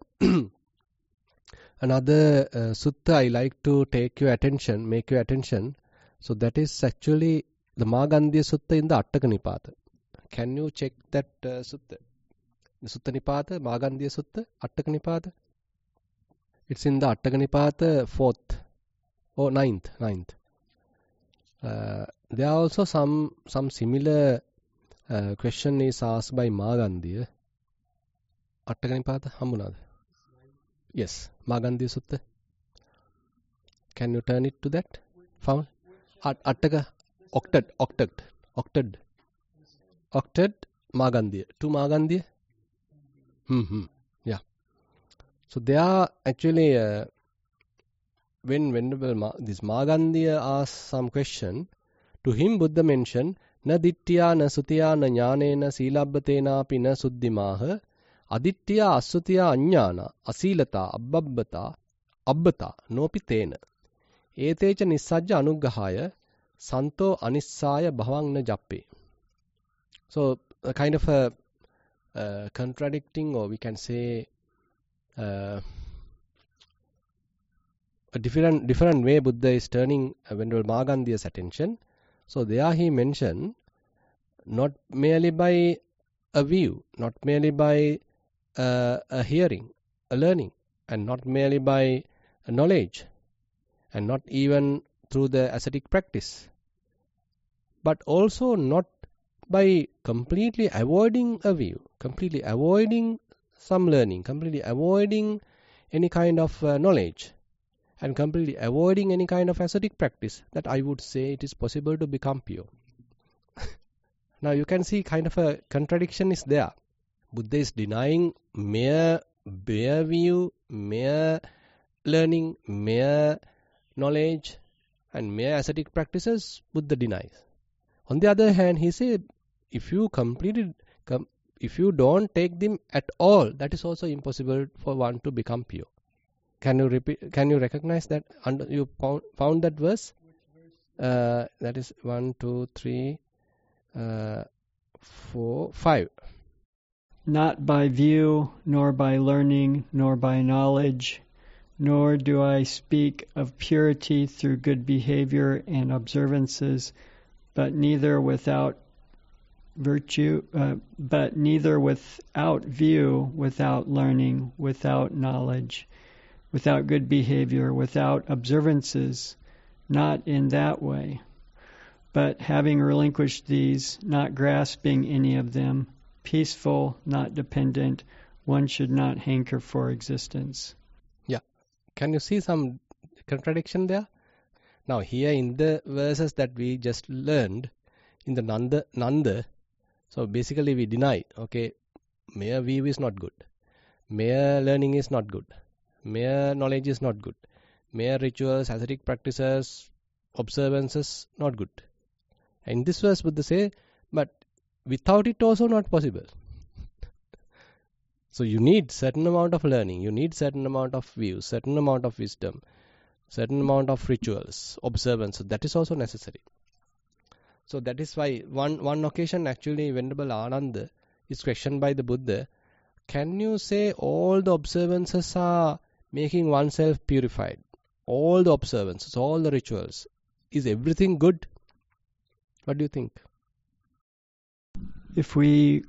another sutta I like to make your attention. So that is actually the Magandhya Sutta in the Attaka Nipata. Can you check that sutta? The Sutta Nipata, Magandhya Sutta, Attaka Nipata. It's in the Attaka Nipata 4th or 9th. There are also some similar question is asked by Magandhya. Attaka Nipata, Hamunad. Yes, Magandhya Sutta. Can you turn it to that? Found? Attaka, octet, Magandhya. To Magandhya? Yeah. So they are actually, when Venerable this Magandhya asks some question, to him Buddha mentioned, na dittya, na sutya, na jnane, na silabbatena, pi na suddhimaha, adittya, asutya, ajnana, asilata, abbata, nopi tena. Etecha nissajja anuggahaya, santo anissaya bhavang na jappe. So, a kind of a contradicting, or we can say a different way Buddha is turning Venerable Magandhya's attention. So there he mentioned, not merely by a view, not merely by a hearing, a learning, and not merely by a knowledge, and not even through the ascetic practice, but also not by completely avoiding a view, completely avoiding some learning, completely avoiding any kind of knowledge, and completely avoiding any kind of ascetic practice, that I would say it is possible to become pure. Now you can see kind of a contradiction is there. Buddha is denying mere view, mere learning, mere knowledge, and mere ascetic practices. Buddha denies. On the other hand, he said, if you don't take them at all, that is also impossible for one to become pure. Can you repeat? Can you recognize that? You found that verse? That is 1, 2, 3, 4, 5. Not by view, nor by learning, nor by knowledge, nor do I speak of purity through good behavior and observances, but neither without view, without learning, without knowledge, without good behavior, without observances, not in that way. But having relinquished these, not grasping any of them, peaceful, not dependent, one should not hanker for existence. Yeah. Can you see some contradiction there? Now here in the verses that we just learned, in the Nanda, so basically we deny, okay, mere view is not good. Mere learning is not good. Mere knowledge is not good. Mere rituals, ascetic practices, observances, not good. In this verse, Buddha say, but without it also not possible. So you need certain amount of learning, you need certain amount of views, certain amount of wisdom, certain amount of rituals, observance. That is also necessary. So that is why one occasion actually Venerable Ananda is questioned by the Buddha, can you say all the observances are making oneself purified? All the observances, all the rituals, is everything good? What do you think? If we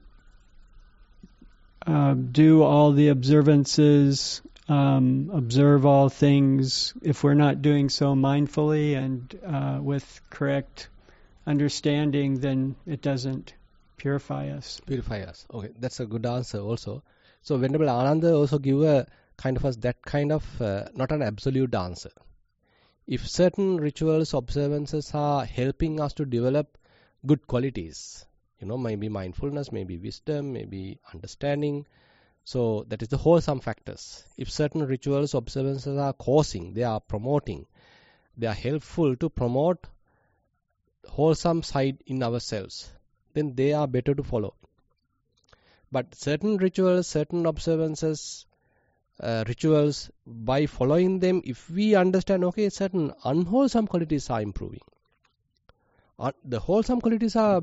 do all the observances, observe all things, if we're not doing so mindfully and with correct understanding, then it doesn't purify us. Purify us. Okay, that's a good answer also. So Venerable Ananda also give a kind of not an absolute answer. If certain rituals, observances are helping us to develop good qualities, maybe mindfulness, maybe wisdom, maybe understanding, so that is the wholesome factors. If certain rituals, observances are causing, they are promoting, they are helpful to promote wholesome side in ourselves, then they are better to follow. But certain rituals, certain observances, rituals, by following them, if we understand, okay, certain unwholesome qualities are improving. The wholesome qualities are,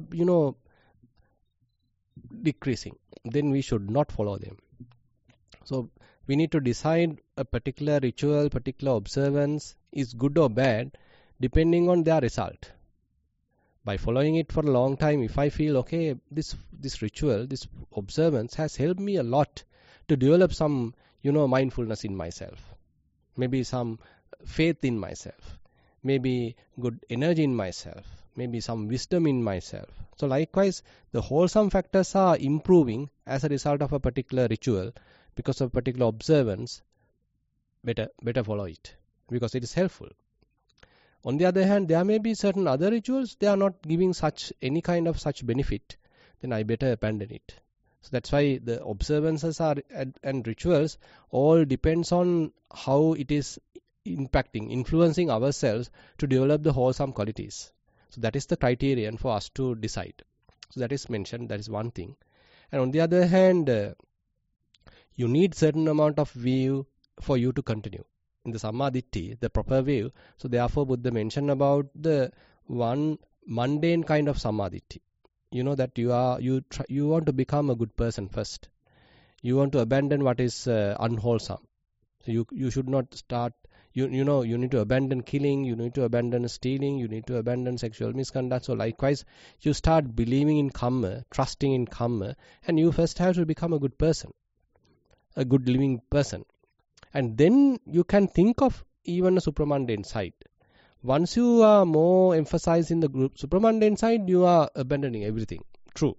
decreasing, then we should not follow them. So we need to decide a particular ritual, particular observance is good or bad, depending on their result. By following it for a long time, if I feel, okay, this ritual, this observance has helped me a lot to develop some, mindfulness in myself, maybe some faith in myself, maybe good energy in myself, maybe some wisdom in myself. So likewise, the wholesome factors are improving as a result of a particular ritual, because of a particular observance, better follow it, because it is helpful. On the other hand, there may be certain other rituals, they are not giving any kind of such benefit, then I better abandon it. So that's why the observances and rituals all depends on how it is influencing ourselves to develop the wholesome qualities. So that is the criterion for us to decide. So that is mentioned, that is one thing. And on the other hand, you need certain amount of view for you to continue in the Sammaditthi, the proper view. So therefore Buddha mentioned about the one mundane kind of Sammaditthi. That you want to become a good person first. You want to abandon what is unwholesome. So you should not start. You need to abandon killing. You need to abandon stealing. You need to abandon sexual misconduct. So likewise, you start believing in karma, trusting in karma, and you first have to become a good person, a good living person, and then you can think of even a supramundane side. Once you are more emphasized in the group supramundane side, you are abandoning everything. True.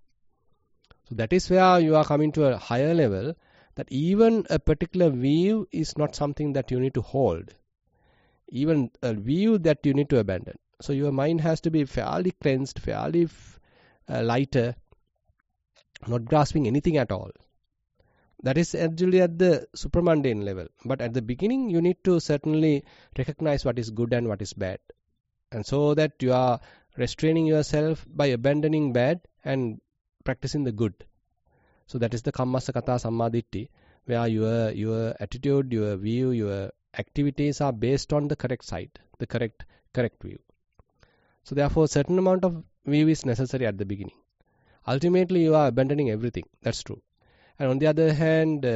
So that is where you are coming to a higher level, that even a particular view is not something that you need to hold. Even a view that you need to abandon. So your mind has to be fairly cleansed, fairly lighter, not grasping anything at all. That is actually at the supramundane level. But at the beginning, you need to certainly recognize what is good and what is bad. And so that you are restraining yourself by abandoning bad and practicing the good. So that is the Kammasakata Sammaditthi, where your attitude, your view, your activities are based on the correct side, the correct view. So therefore, certain amount of view is necessary at the beginning. Ultimately, you are abandoning everything. That's true. And on the other hand,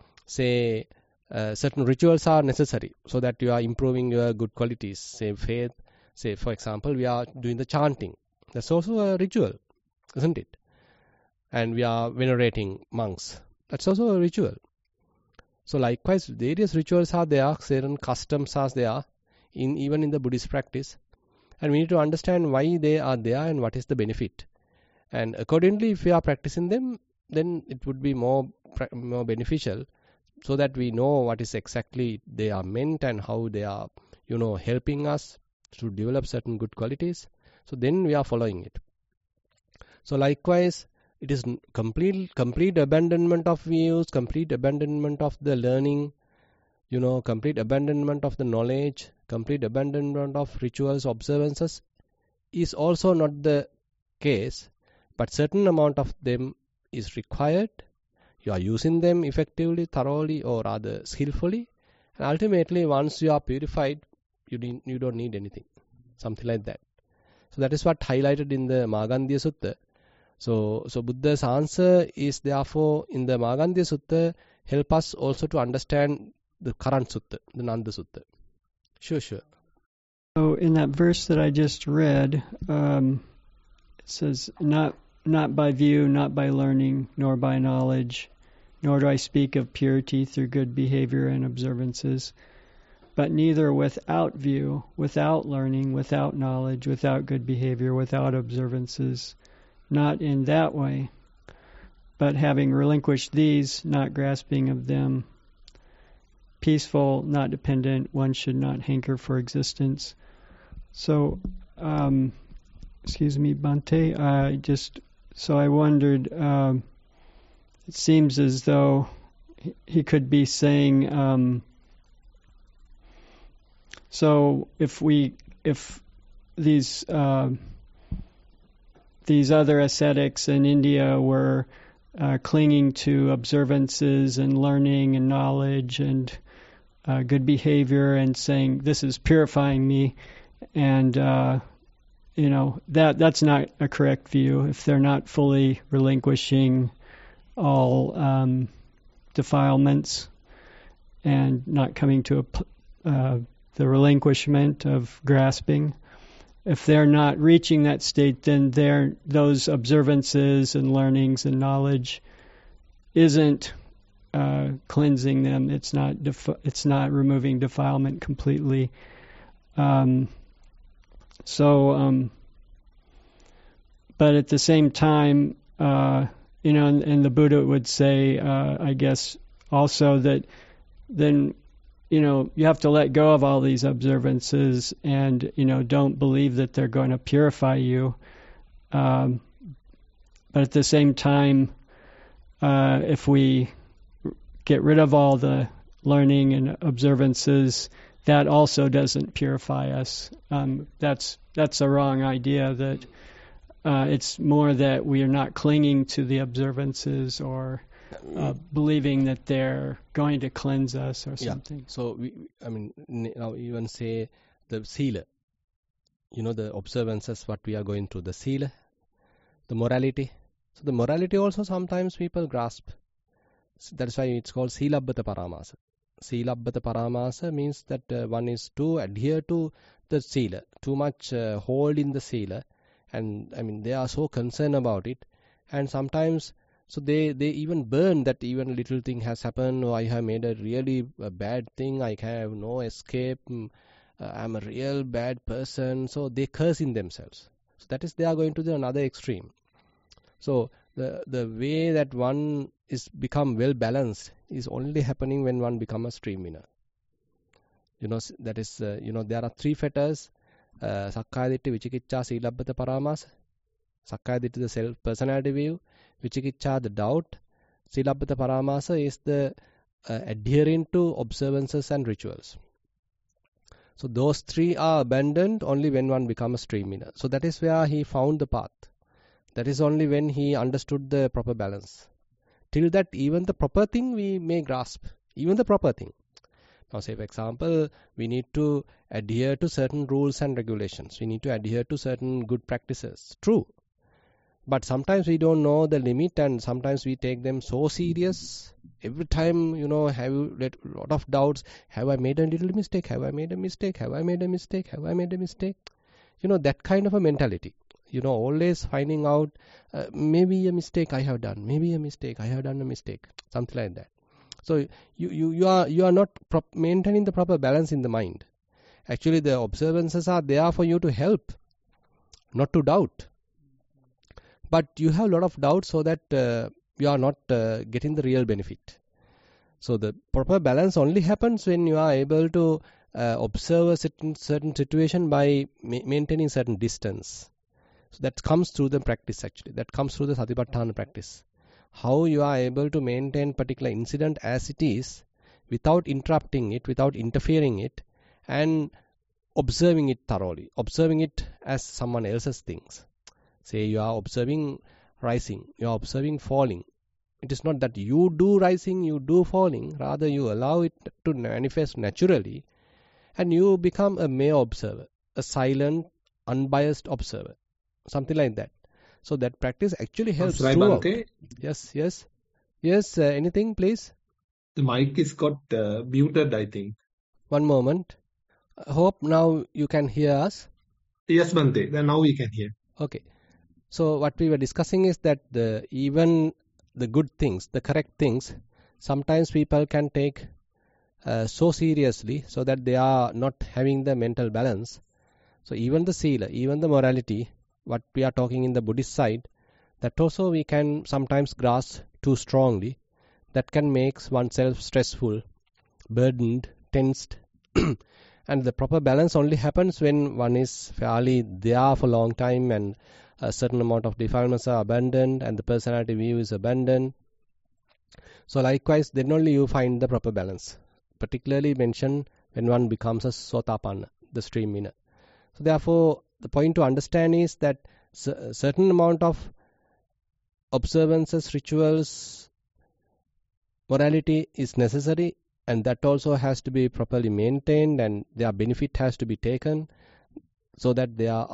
certain rituals are necessary so that you are improving your good qualities. Say faith. Say, for example, we are doing the chanting. That's also a ritual, isn't it? And we are venerating monks. That's also a ritual. So likewise, various rituals are there, certain customs are there. even in the Buddhist practice. And we need to understand why they are there and what is the benefit. And accordingly, if we are practicing them, then it would be more beneficial, so that we know what is exactly they are meant and how they are, helping us to develop certain good qualities. So then we are following it. So likewise, it is complete abandonment of views, complete abandonment of the learning, complete abandonment of the knowledge, complete abandonment of rituals, observances is also not the case, but certain amount of them is required. You are using them effectively, thoroughly, or rather skillfully, and ultimately once you are purified, you don't need anything, something like that. So that is what highlighted in the Māgandhya Sutta. So Buddha's answer is therefore in the Māgandhya Sutta help us also to understand the current sutta, the Nanda Sutta. Sure. So in that verse that I just read, it says, not by view, not by learning, nor by knowledge, nor do I speak of purity through good behavior and observances, but neither without view, without learning, without knowledge, without good behavior, without observances, not in that way, but having relinquished these, not grasping of them, peaceful, not dependent, one should not hanker for existence. So, excuse me, Bhante, I wondered, it seems as though he could be saying, so if these other ascetics in India were clinging to observances and learning and knowledge and good behavior and saying, this is purifying me, and that's not a correct view. If they're not fully relinquishing all defilements and not coming to the relinquishment of grasping, if they're not reaching that state, then those observances and learnings and knowledge isn't cleansing them. It's not removing defilement completely. But at the same time, and the Buddha would say, I guess, also that then, you have to let go of all these observances and, don't believe that they're going to purify you. But at the same time, if we get rid of all the learning and observances, that also doesn't purify us. That's a wrong idea, that it's more that we are not clinging to the observances or believing that they're going to cleanse us or something. Yeah. So now even say the sila, the observances what we are going through, the sila, the morality. So the morality also sometimes people grasp. So that's why it's called silabbata paramasa. Silabbata paramasa means that one is to adhere to the sila, too much hold in the sila, and they are so concerned about it, and sometimes so they even burn that even little thing has happened, or I have made a really bad thing, I have no escape, I'm a real bad person, so they curse in themselves. So that is, they are going to the another extreme. So the way that one is become well balanced is only happening when one become a stream winner. That is, there are three fetters: Sakkaya Ditti, Vicikiccha, Silabbata Paramasa. Sakkaya Ditti, the self personality view; Vicikiccha, the doubt; Silabbata Paramasa is the adhering to observances and rituals. So those three are abandoned only when one becomes a stream winner. So that is where he found the path. That is only when he understood the proper balance. Till that, even the proper thing we may grasp, even the proper thing. Now, say for example, we need to adhere to certain rules and regulations. We need to adhere to certain good practices. True. But sometimes we don't know the limit, and sometimes we take them so serious. Every time, have you let a lot of doubts. Have I made a little mistake? Have I made a mistake? Have I made a mistake? Have I made a mistake? That kind of a mentality. Always finding out, maybe a mistake I have done. Maybe a mistake. I have done a mistake. Something like that. So you are not maintaining the proper balance in the mind. Actually, the observances are there for you to help, not to doubt. But you have a lot of doubt so that you are not getting the real benefit. So the proper balance only happens when you are able to observe a certain situation by maintaining certain distance. So that comes through the practice actually. That comes through the Satipatthana practice. How you are able to maintain particular incident as it is without interrupting it, without interfering it, and observing it thoroughly, observing it as someone else's things. Say you are observing rising, you are observing falling. It is not that you do rising, you do falling, rather you allow it to manifest naturally and you become a mere observer, a silent, unbiased observer, something like that. So that practice actually helps throughout. Yes, anything please? The mic is got muted, I think. One moment. Hope now you can hear us. Yes, Bhante. Then now we can hear. Okay. So what we were discussing is that even the good things, the correct things, sometimes people can take so seriously so that they are not having the mental balance. So even the sila, even the morality, what we are talking in the Buddhist side, that also we can sometimes grasp too strongly. That can make oneself stressful, burdened, tensed. And the proper balance only happens when one is fairly there for a long time and a certain amount of defilements are abandoned and the personality view is abandoned. So likewise, then only you find the proper balance. Particularly mentioned when one becomes a sotapanna, the stream winner. So therefore, the point to understand is that a certain amount of observances, rituals, morality is necessary, and that also has to be properly maintained, and their benefit has to be taken, so that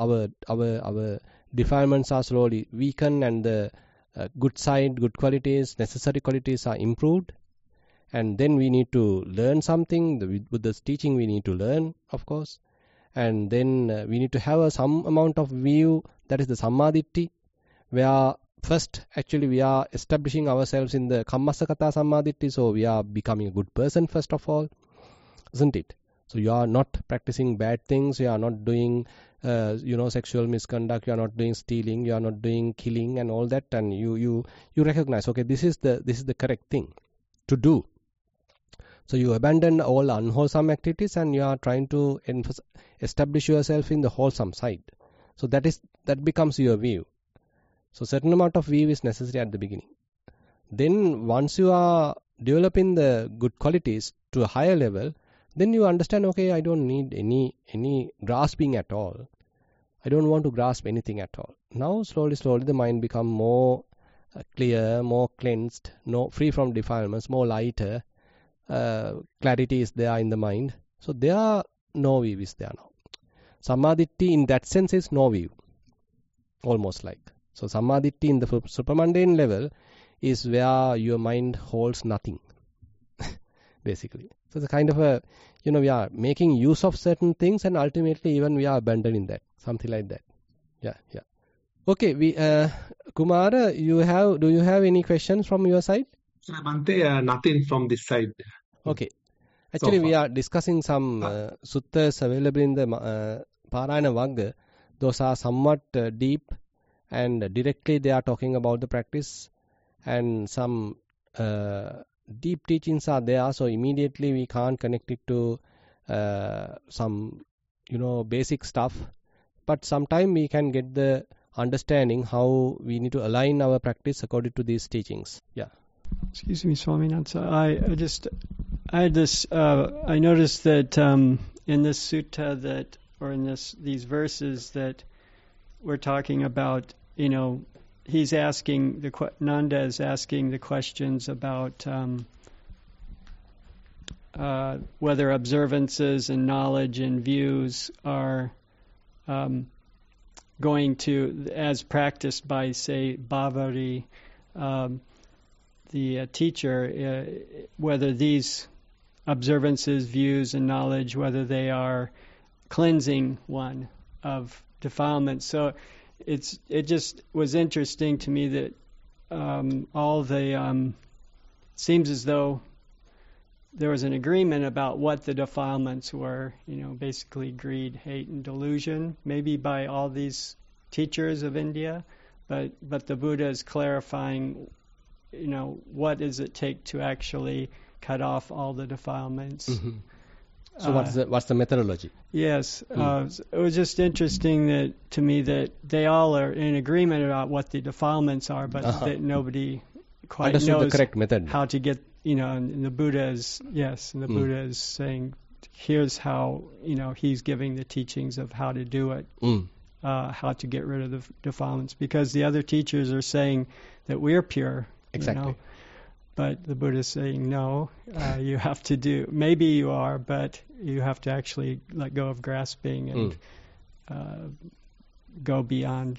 our defilements are slowly weakened, and the good side, good qualities, necessary qualities are improved. And then we need to learn something. With this teaching, we need to learn, of course. And then we need to have some amount of view, that is the Sammaditthi, where first actually we are establishing ourselves in the Kammasakata Sammaditthi, so we are becoming a good person first of all, isn't it? So you are not practicing bad things, you are not doing sexual misconduct, you are not doing stealing, you are not doing killing and all that, and you recognize, okay, this is the correct thing to do. So you abandon all unwholesome activities and you are trying to establish yourself in the wholesome side. So that becomes your view. So certain amount of view is necessary at the beginning. Then once you are developing the good qualities to a higher level, then you understand, okay, I don't need any grasping at all. I don't want to grasp anything at all. Now slowly the mind become more clear, more cleansed, free from defilements, more lighter. Clarity is there in the mind. So there no view is there now. Sammaditthi in that sense is no view. Almost like. So Sammaditthi in the supramundane level is where your mind holds nothing. Basically. So it's a kind of we are making use of certain things and ultimately even we are abandoning that. Something like that. Yeah. Okay, Kumara, do you have any questions from your side? Bhante, nothing from this side. Okay. Actually, we are discussing some suttas available in the Parayana Vagga. Those are somewhat deep and directly they are talking about the practice, and some deep teachings are there, so immediately we can't connect it to some basic stuff, but sometime we can get the understanding how we need to align our practice according to these teachings. Yeah. Excuse me, Swaminatha. I noticed that in this sutta or in these verses that we're talking about, he's asking Nanda is asking the questions about whether observances and knowledge and views are going to, as practiced by, say, Bhavari, the teacher, whether these observances, views, and knowledge, whether they are cleansing one of defilement. So it just was interesting to me that all the seems as though there was an agreement about what the defilements were, basically greed, hate, and delusion, maybe by all these teachers of India, but the Buddha is clarifying, what does it take to actually cut off all the defilements. Mm-hmm. So what's the methodology? Yes, it was just interesting to me that they all are in agreement about what the defilements are, but that nobody quite understood knows the correct method. how to get, and the Buddha is, Buddha is saying, here's how, he's giving the teachings of how to do it, how to get rid of the defilements, because the other teachers are saying that we're pure. Exactly. But the Buddha is saying, no, you have to do, maybe you are, but you have to actually let go of grasping and go beyond,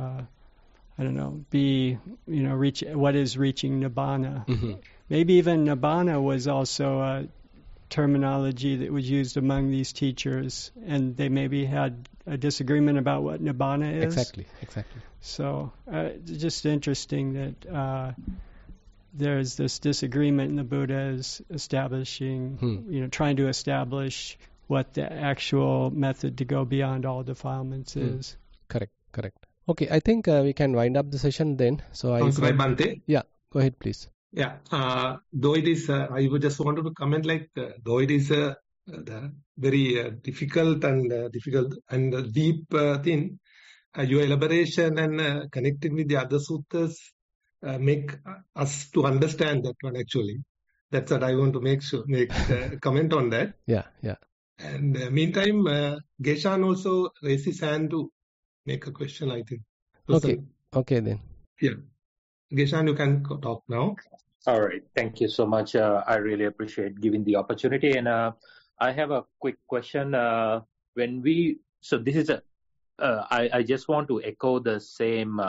reach what is reaching Nibbana. Mm-hmm. Maybe even Nibbana was also a terminology that was used among these teachers, and they maybe had a disagreement about what Nibbana is. Exactly. So just interesting that there's this disagreement, and the Buddha is establishing, trying to establish what the actual method to go beyond all defilements is. Correct. Okay, I think we can wind up the session then. So Right, Bhante? Yeah, go ahead, please. Yeah. Though it is, I would just wanted to comment though it is a very difficult and deep thing, your elaboration and connecting with the other suttas make us to understand that one actually. That's what I want to make comment on that. Yeah. And meantime, Geshan also raised his hand to make a question, I think. Okay then. Yeah. Geshan, you can talk now. All right. Thank you so much. I really appreciate giving the opportunity. And I have a quick question. I just want to echo the same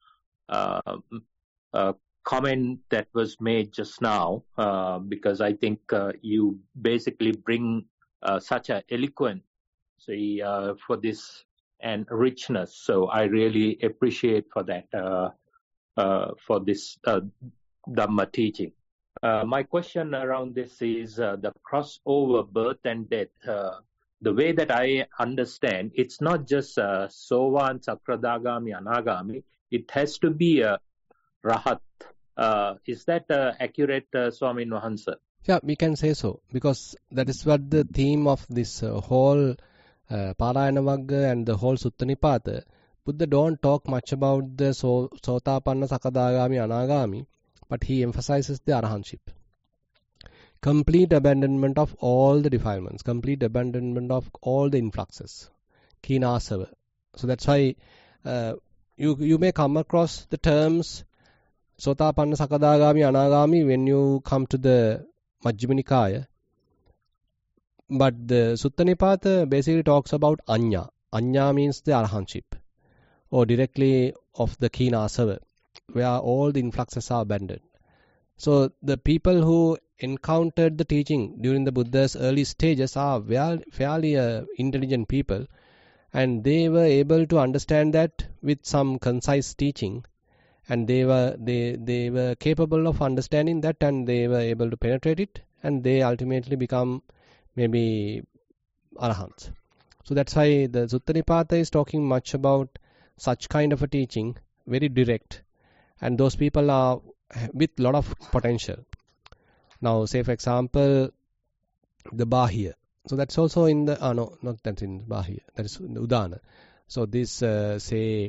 comment that was made just now, because I think you basically bring such an eloquence for this and richness. So I really appreciate for that, for this Dhamma teaching. My question around this is the crossover birth and death. The way that I understand, it's not just Sovan, Sakradagami, Anagami. It has to be a Rahat. Is that accurate, Swamin Wahansa? Yeah, we can say so, because that is what the theme of this whole Parayana Vagga and the whole Sutta Nipata. Buddha don't talk much about the Sotapanna, Sakadagami, Anagami, but he emphasizes the Arahantship. Complete abandonment of all the defilements, complete abandonment of all the influxes, Kinasava. So that's why you may come across the terms Sotapanna, Sakadagami, Anagami when you come to the Majjhima Nikaya. But the Sutta Nipata basically talks about Anya. Anya means the Arahantship, or directly of the Kinasava, where all the influxes are abandoned. So the people who encountered the teaching during the Buddha's early stages are fairly intelligent people, and they were able to understand that with some concise teaching, and they were capable of understanding that, and they were able to penetrate it, and they ultimately become maybe Arahants. So that's why the Sutta Nipata is talking much about such kind of a teaching, very direct, and those people are with a lot of potential. Now, say for example, the Bahya. So that's also in the no, not that's in Bahya. That is in the Udana. So this say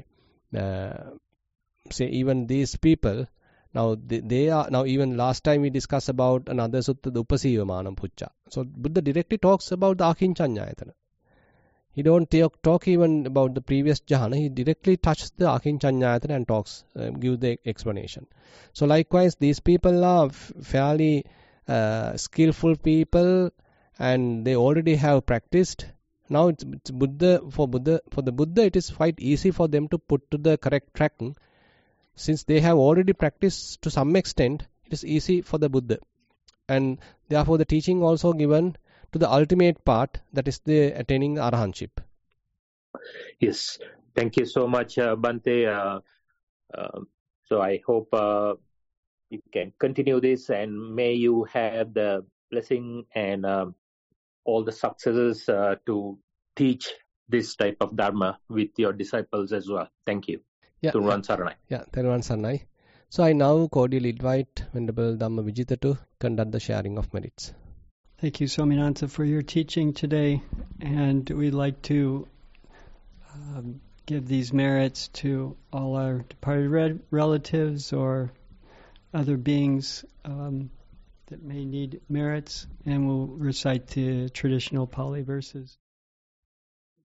even these people. Now they are now, even last time we discussed about another sutta, the Upasivamanam Pucca. So Buddha directly talks about the Akinchanyayatana. He don't talk even about the previous jhana. He directly touches the Akinchanyayatana and talks, give the explanation. So likewise, these people are fairly skillful people, and they already have practiced. Now it's Buddha for the Buddha, it is quite easy for them to put to the correct track. Since they have already practiced to some extent, it is easy for the Buddha. And therefore the teaching also given to the ultimate part, that is the attaining Arahantship. Yes. Thank you so much, Bhante. So I hope you can continue this, and may you have the blessing and all the successes to teach this type of Dharma with your disciples as well. Thank you. Yeah, Thiruvaan Saranai. yeah, Thiruvaan Saranai. So I now cordially invite Venerable Dhammavijita to conduct the sharing of merits. Thank you, Swaminatha, for your teaching today. And we'd like to give these merits to all our departed relatives or other beings that may need merits. And we'll recite the traditional Pali verses.